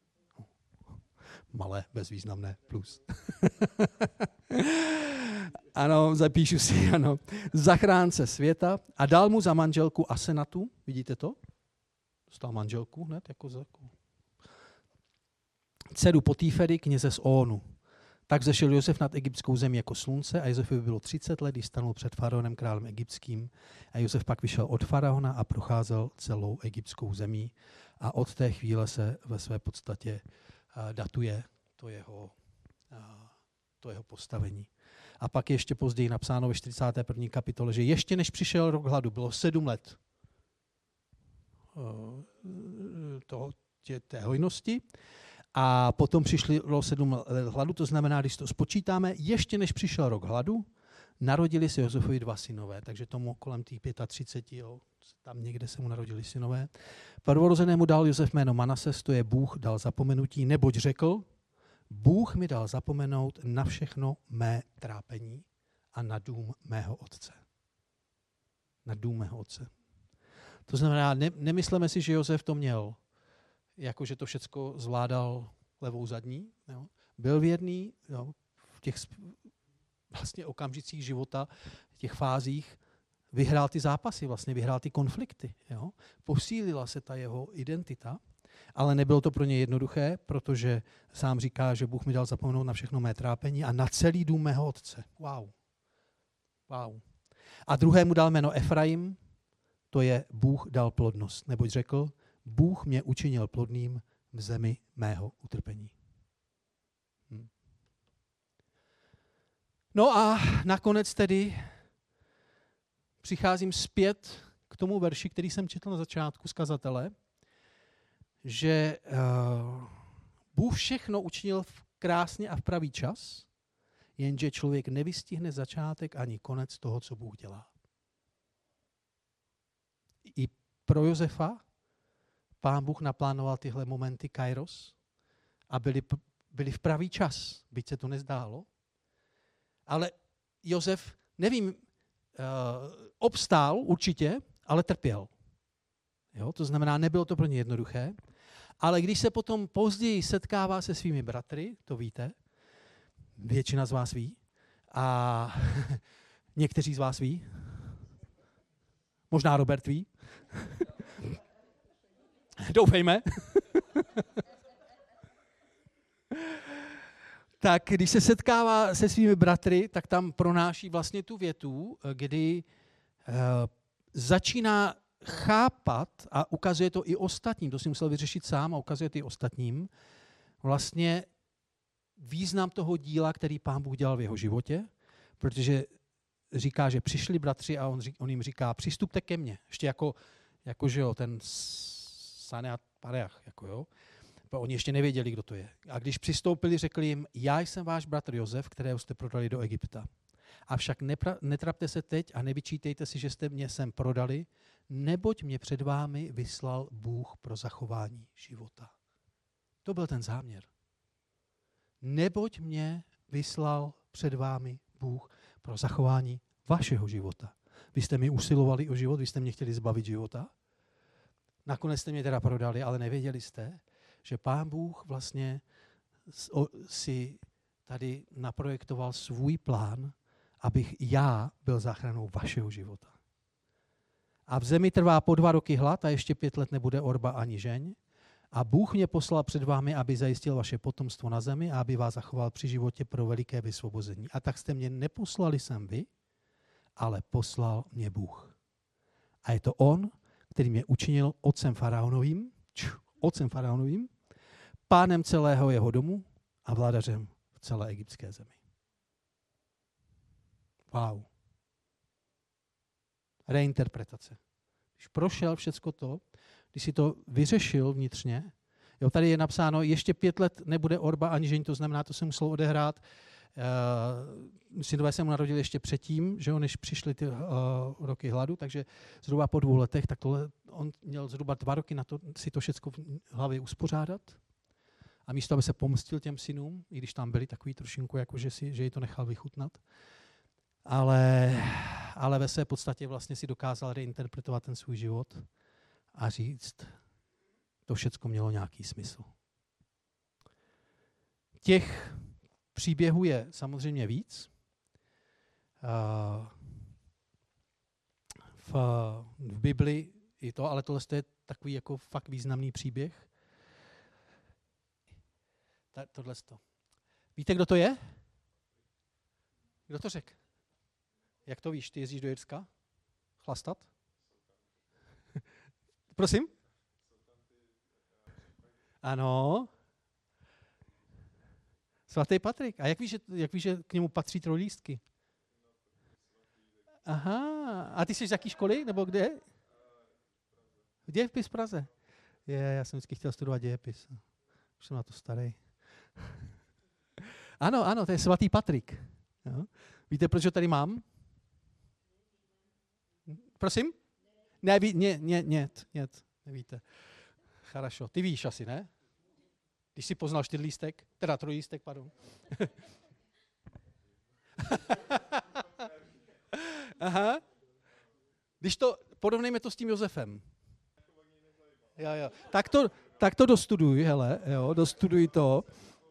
[SPEAKER 1] Malé, bezvýznamné plus. Ano, zapíšu si, ano. Zachránce světa a dal mu za manželku Asenatu, vidíte to? Dostal manželku hned, jako dceru Potífery, kněze z Ónu. Tak zešel Josef nad egyptskou zemi jako slunce a Josefovi bylo 30 let, když stanul před faraonem králem egyptským. A Josef pak vyšel od faraona a procházel celou egyptskou zemí. A od té chvíle se ve své podstatě datuje to jeho postavení. A pak ještě později napsáno ve 41. kapitole, že ještě než přišel rok hladu, bylo 7 let té hojnosti a potom přišlo 7 let hladu, to znamená, když to spočítáme, ještě než přišel rok hladu, narodili se Josefovi 2 synové, takže tomu kolem těch 35, jo, tam někde se mu narodili synové. Prvorozenému dal Josef jméno Manases, to je Bůh dal zapomenutí, neboť řekl, Bůh mi dal zapomenout na všechno mé trápení a na dům mého otce. Na dům mého otce. To znamená, nemyslíme si, že Josef to měl, jako že to všecko zvládal levou zadní. Jo. Byl věrný, jo, v těch vlastně okamžicích života, v těch fázích, vyhrál ty zápasy, vlastně vyhrál ty konflikty. Jo. Posílila se ta jeho identita, ale nebylo to pro ně jednoduché, protože sám říká, že Bůh mi dal zapomenout na všechno mé trápení a na celý dům mého otce. Wow. A druhému dal jméno Efraim, to je Bůh dal plodnost. Neboť řekl, Bůh mě učinil plodným v zemi mého utrpení. No a nakonec tedy přicházím zpět k tomu verši, který jsem četl na začátku z kazatele, že Bůh všechno učinil krásně a v pravý čas, jenže člověk nevystihne začátek ani konec toho, co Bůh dělá. I pro Josefa Pán Bůh naplánoval tyhle momenty kairos a byly v pravý čas, byť se to nezdálo. Ale Josef, nevím, obstál určitě, ale trpěl. Jo, to znamená, nebylo to pro ně jednoduché. Ale když se potom později setkává se svými bratry, to víte, většina z vás ví, a někteří z vás ví, možná Robert ví, doufejme, tak když se setkává se svými bratry, tak tam pronáší vlastně tu větu, kdy začíná chápat a ukazuje to i ostatním, to si musel vyřešit sám a ukazuje to i ostatním, vlastně význam toho díla, který Pán Bůh dělal v jeho životě, protože říká, že přišli bratři a on jim říká, přistupte ke mně, ještě jako že jo, ten Saneat Pareach, jako jo. Oni ještě nevěděli, kdo to je. A když přistoupili, řekli jim, já jsem váš bratr Josef, kterého jste prodali do Egypta. Avšak netrapte se teď a nevyčítejte si, že jste mě sem prodali, neboť mě před vámi vyslal Bůh pro zachování života. To byl ten záměr. Neboť mě vyslal před vámi Bůh pro zachování vašeho života. Vy jste mi usilovali o život, vy jste mě chtěli zbavit života. Nakonec jste mě teda prodali, ale nevěděli jste, že Pán Bůh vlastně si tady naprojektoval svůj plán, abych já byl záchranou vašeho života. A v zemi trvá po 2 roky hlad a ještě 5 let nebude orba ani žeň. A Bůh mě poslal před vámi, aby zajistil vaše potomstvo na zemi a aby vás zachoval při životě pro veliké vysvobození. A tak jste mě neposlali sem vy, ale poslal mě Bůh. A je to on, který mě učinil otcem faraonovým, pánem celého jeho domu a vládařem v celé egyptské zemi. Wow. Reinterpretace. Když prošel všecko to, když si to vyřešil vnitřně, jo, tady je napsáno, ještě 5 let nebude orba ani žení, to znamená, to se muselo odehrát. Synové se mu narodili ještě předtím, že než přišly ty roky hladu, takže zhruba po 2 letech, tak on měl zhruba 2 roky na to si to všecko v hlavě uspořádat. A místo, aby se pomstil těm synům, i když tam byli takový trošinku, jako že ji to nechal vychutnat, ale ve své podstatě vlastně si dokázal reinterpretovat ten svůj život a říct, to všecko mělo nějaký smysl. Těch příběhů je samozřejmě víc. V Bibli i to, ale tohle je takový jako fakt významný příběh. Tohle. Víte, kdo to je? Kdo to řekl? Jak to víš? Ty jezdíš do Jirska? Chlastat? Prosím? Ano. Svatý Patrik. A jak víš, že k němu patří trojlístky? Aha. A ty jsi z jaký školy? Nebo kde? Dějepis v Praze. Já jsem vždycky chtěl studovat dějepis. Už jsem na to starý. Ano, to je svatý Patrik. Jo. Víte, proč ho tady mám? Prosím? Ne, nevíte. Charašo. Ty víš asi, ne? Když jsi poznal 4lístek, teda 3lístek, pardon. Aha. Porovnejme to s tím Josefem. Jo. Tak to dostuduj, hele, jo, dostuduj to.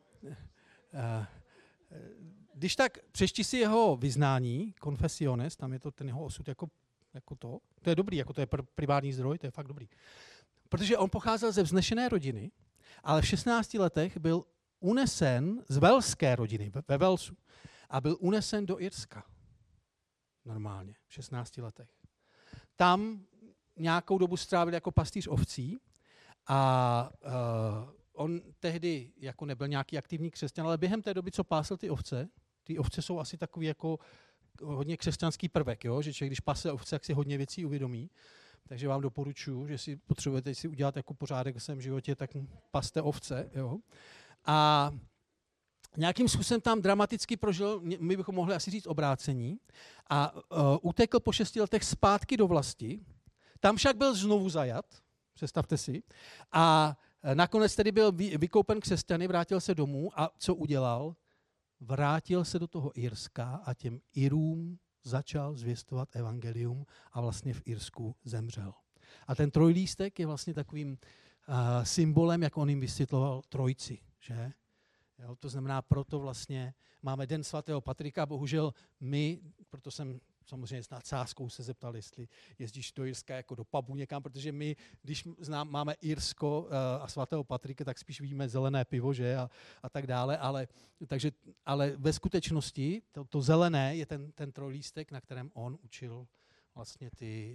[SPEAKER 1] Když tak přečti si jeho vyznání, Confessiones, tam je to ten jeho osud jako to. To je dobrý, jako to je privátní zdroj, to je fakt dobrý. Protože on pocházel ze vznešené rodiny, ale v 16 letech byl unesen z velské rodiny, ve Walesu, a byl unesen do Irska. Normálně, v 16 letech. Tam nějakou dobu strávil jako pastýř ovcí a on tehdy jako nebyl nějaký aktivní křesťan, ale během té doby, co pásl ty ovce jsou asi takový jako hodně křesťanský prvek, jo? Že člověk, když pase ovce, tak si hodně věcí uvědomí. Takže vám doporučuji, že si potřebujete si udělat jako pořádek v svém životě, tak paste ovce. Jo? A nějakým způsobem tam dramaticky prožil, my bychom mohli asi říct obrácení, a utekl po 6 letech zpátky do vlasti. Tam však byl znovu zajat, představte si, a nakonec tedy byl vykoupen křesťany, vrátil se domů a co udělal? Vrátil se do toho Irska a těm Irům začal zvěstovat evangelium a vlastně v Irsku zemřel. A ten trojlístek je vlastně takovým symbolem, jak on jim vysvětloval trojci, že? Jo, to znamená, proto vlastně máme Den svatého Patrika, bohužel my, proto jsem samozřejmě s nadsázkou se zeptal, jestli jezdíš do Irska jako do pubu někam, protože my, když máme Irsko a svatého Patrika, tak spíš vidíme zelené pivo, že? A tak dále, ale ve skutečnosti to zelené je ten trojlístek, na kterém on učil vlastně ty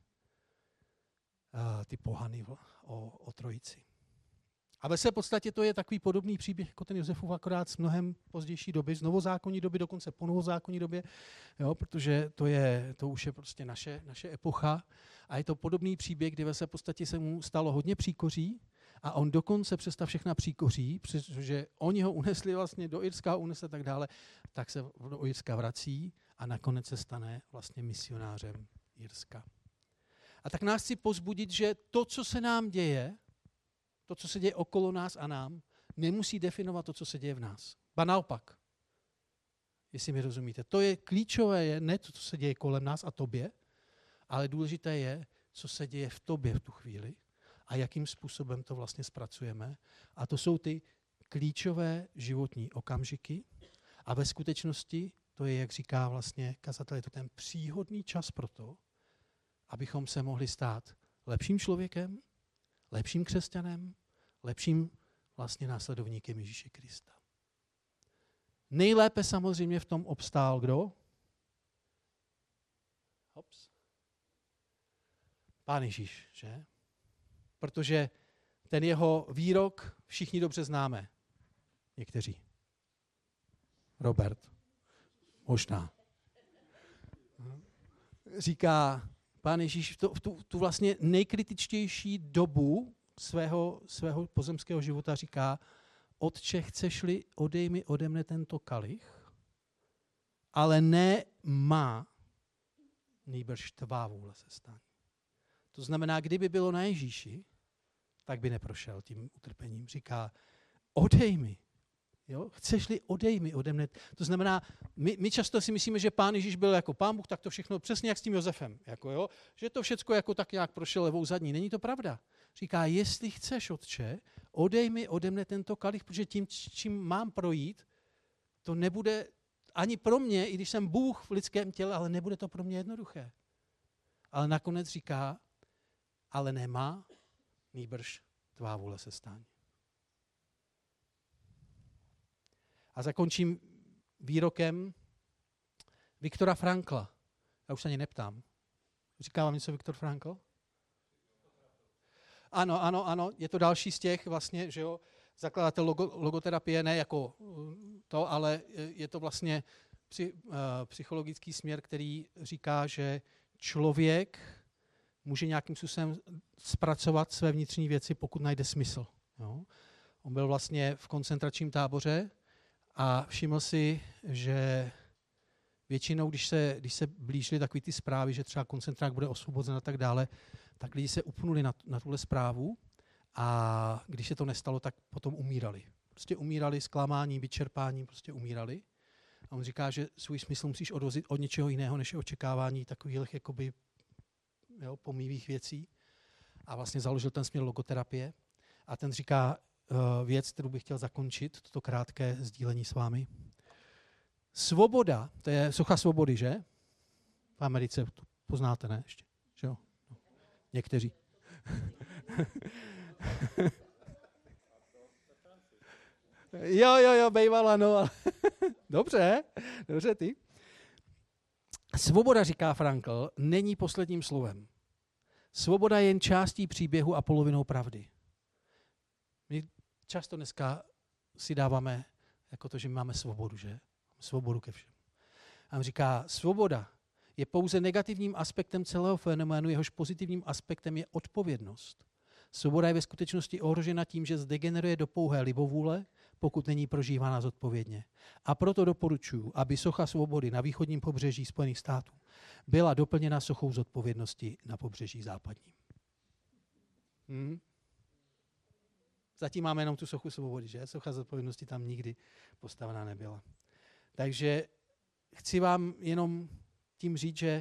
[SPEAKER 1] pohany o trojici. A ve své podstatě to je takový podobný příběh jako ten Josefův, akorát z mnohem pozdější doby, z novozákonní doby, dokonce po novozákonní době, jo, protože to už je prostě naše epocha. A je to podobný příběh, kdy ve své podstatě se mu stalo hodně příkoří a on dokonce přes ta všechna příkoří, protože oni ho unesli vlastně do Irska, unesli tak dále, tak se do Irska vrací a nakonec se stane vlastně misionářem Irska. A tak nás chci povzbudit, že to, co se nám děje, to, co se děje okolo nás a nám, nemusí definovat to, co se děje v nás. Ba naopak, jestli mi rozumíte. To je klíčové, je ne to, co se děje kolem nás a tobě, ale důležité je, co se děje v tobě v tu chvíli a jakým způsobem to vlastně zpracujeme. A to jsou ty klíčové životní okamžiky a ve skutečnosti to je, jak říká vlastně kazatel, je to ten příhodný čas pro to, abychom se mohli stát lepším člověkem, lepším křesťanem, lepším vlastně následovníkem Ježíše Krista. Nejlépe samozřejmě v tom obstál kdo? Pán Ježíš, že? Protože ten jeho výrok všichni dobře známe. Někteří. Robert. Možná. Říká Pán Ježíš v tu vlastně nejkritičtější dobu svého pozemského života říká: Otče, chceš-li, odej mi ode mne tento kalich, ale ne má, nýbrž tvá vůle se stane. To znamená, kdyby bylo na Ježíši, tak by neprošel tím utrpením. Říká, odej mi. Jo? Chceš-li, odej mi ode mne. To znamená, my často si myslíme, že Pán Ježíš byl jako Pán Bůh, tak to všechno přesně jak s tím Josefem. Jako, jo? Že to všecko jako tak nějak prošel levou zadní. Není to pravda. Říká, jestli chceš, Otče, odej mi ode mne tento kalich, protože tím, čím mám projít, to nebude ani pro mě, i když jsem Bůh v lidském těle, ale nebude to pro mě jednoduché. Ale nakonec říká, ale nemá, nýbrž tvá vůle se stane. A zakončím výrokem Viktora Frankla. Já už se ani neptám. Říká vám něco Viktor Frankl? Ano, je to další z těch vlastně, že jo, zakladatel logoterapie, ne jako to, ale je to vlastně psychologický směr, který říká, že člověk může nějakým způsobem zpracovat své vnitřní věci, pokud najde smysl. Jo. On byl vlastně v koncentračním táboře a všiml si, že většinou, když se blížily takové ty zprávy, že třeba koncentrák bude osvobozen a tak dále, tak lidi se upnuli na tuhle zprávu a když se to nestalo, tak potom umírali. Prostě umírali zklamáním, vyčerpáním, prostě umírali. A on říká, že svůj smysl musíš odvozit od něčeho jiného, než je očekávání takových jakoby, pomývých věcí. A vlastně založil ten směr logoterapie. A ten říká věc, kterou bych chtěl zakončit, toto krátké sdílení s vámi. Svoboda, to je socha svobody, že? V Americe, to poznáte, ne? Ještě, že jo? No. Někteří. jo, bejvala, no, ale dobře ty. Svoboda, říká Frankl, není posledním slovem. Svoboda je jen částí příběhu a polovinou pravdy. My často dneska si dáváme jako to, že my máme svobodu, že? Svobodu ke všemu. A on říká, svoboda je pouze negativním aspektem celého fenoménu, jehož pozitivním aspektem je odpovědnost. Svoboda je ve skutečnosti ohrožena tím, že zdegeneruje do pouhé libovůle, pokud není prožívána zodpovědně. A proto doporučuji, aby socha svobody na východním pobřeží Spojených států byla doplněna sochou zodpovědnosti na pobřeží západním. Zatím máme jenom tu sochu svobody, že? Socha zodpovědnosti tam nikdy postavená nebyla. Takže chci vám jenom tím říct, že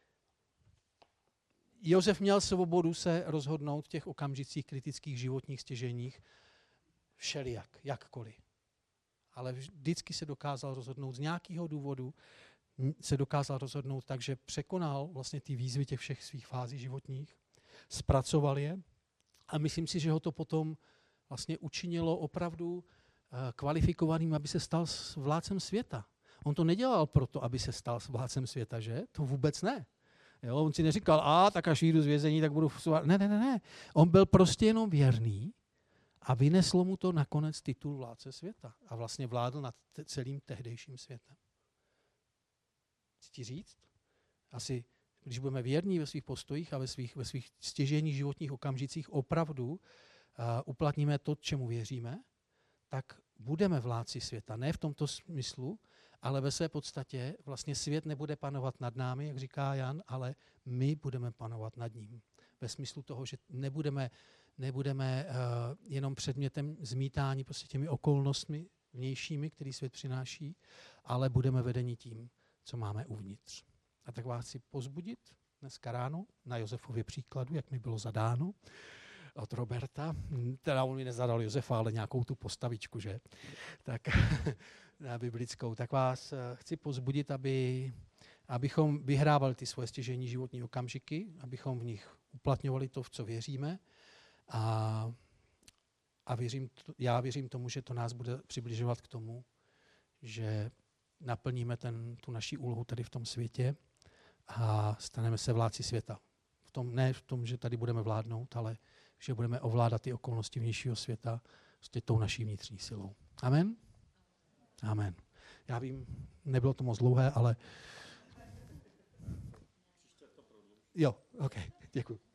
[SPEAKER 1] Josef měl svobodu se rozhodnout v těch okamžicích kritických životních stěžejních všelijak, jakkoliv. Ale vždycky se dokázal rozhodnout z nějakého důvodu, se dokázal rozhodnout tak, že překonal vlastně ty výzvy těch všech svých fází životních, zpracoval je a myslím si, že ho to potom vlastně učinilo opravdu kvalifikovaným, aby se stal vládcem světa. On to nedělal proto, aby se stal vládcem světa, že? To vůbec ne. Jo, on si neříkal, tak až vyjdu z vězení, tak budu... Ne. On byl prostě jenom věrný a vyneslo mu to nakonec titul vládce světa. A vlastně vládl nad celým tehdejším světem. Chci ti říct? Asi, když budeme věrní ve svých postojích a ve svých stěžejních životních okamžicích opravdu uplatníme to, čemu věříme, tak budeme vládci světa. Ne v tomto smyslu, ale ve své podstatě vlastně svět nebude panovat nad námi, jak říká Jan, ale my budeme panovat nad ním. Ve smyslu toho, že nebudeme jenom předmětem zmítání prostě těmi okolnostmi vnějšími, který svět přináší, ale budeme vedeni tím, co máme uvnitř. A tak vás chci pozbudit dneska ráno na Josefově příkladu, jak mi bylo zadáno od Roberta. Teda on mi nezadal Josefa, ale nějakou tu postavičku, že? Tak na biblickou. Tak vás chci pozbudit, abychom vyhrávali ty svoje stěžejní životní okamžiky, abychom v nich uplatňovali to, v co věříme. A já věřím tomu, že to nás bude přibližovat k tomu, že naplníme tu naši úlohu tady v tom světě a staneme se vládci světa. Ne v tom, že tady budeme vládnout, ale že budeme ovládat ty okolnosti vnějšího světa s tou naší vnitřní silou. Amen? Amen. Já vím, nebylo to moc dlouhé, ale... Jo, OK, děkuji.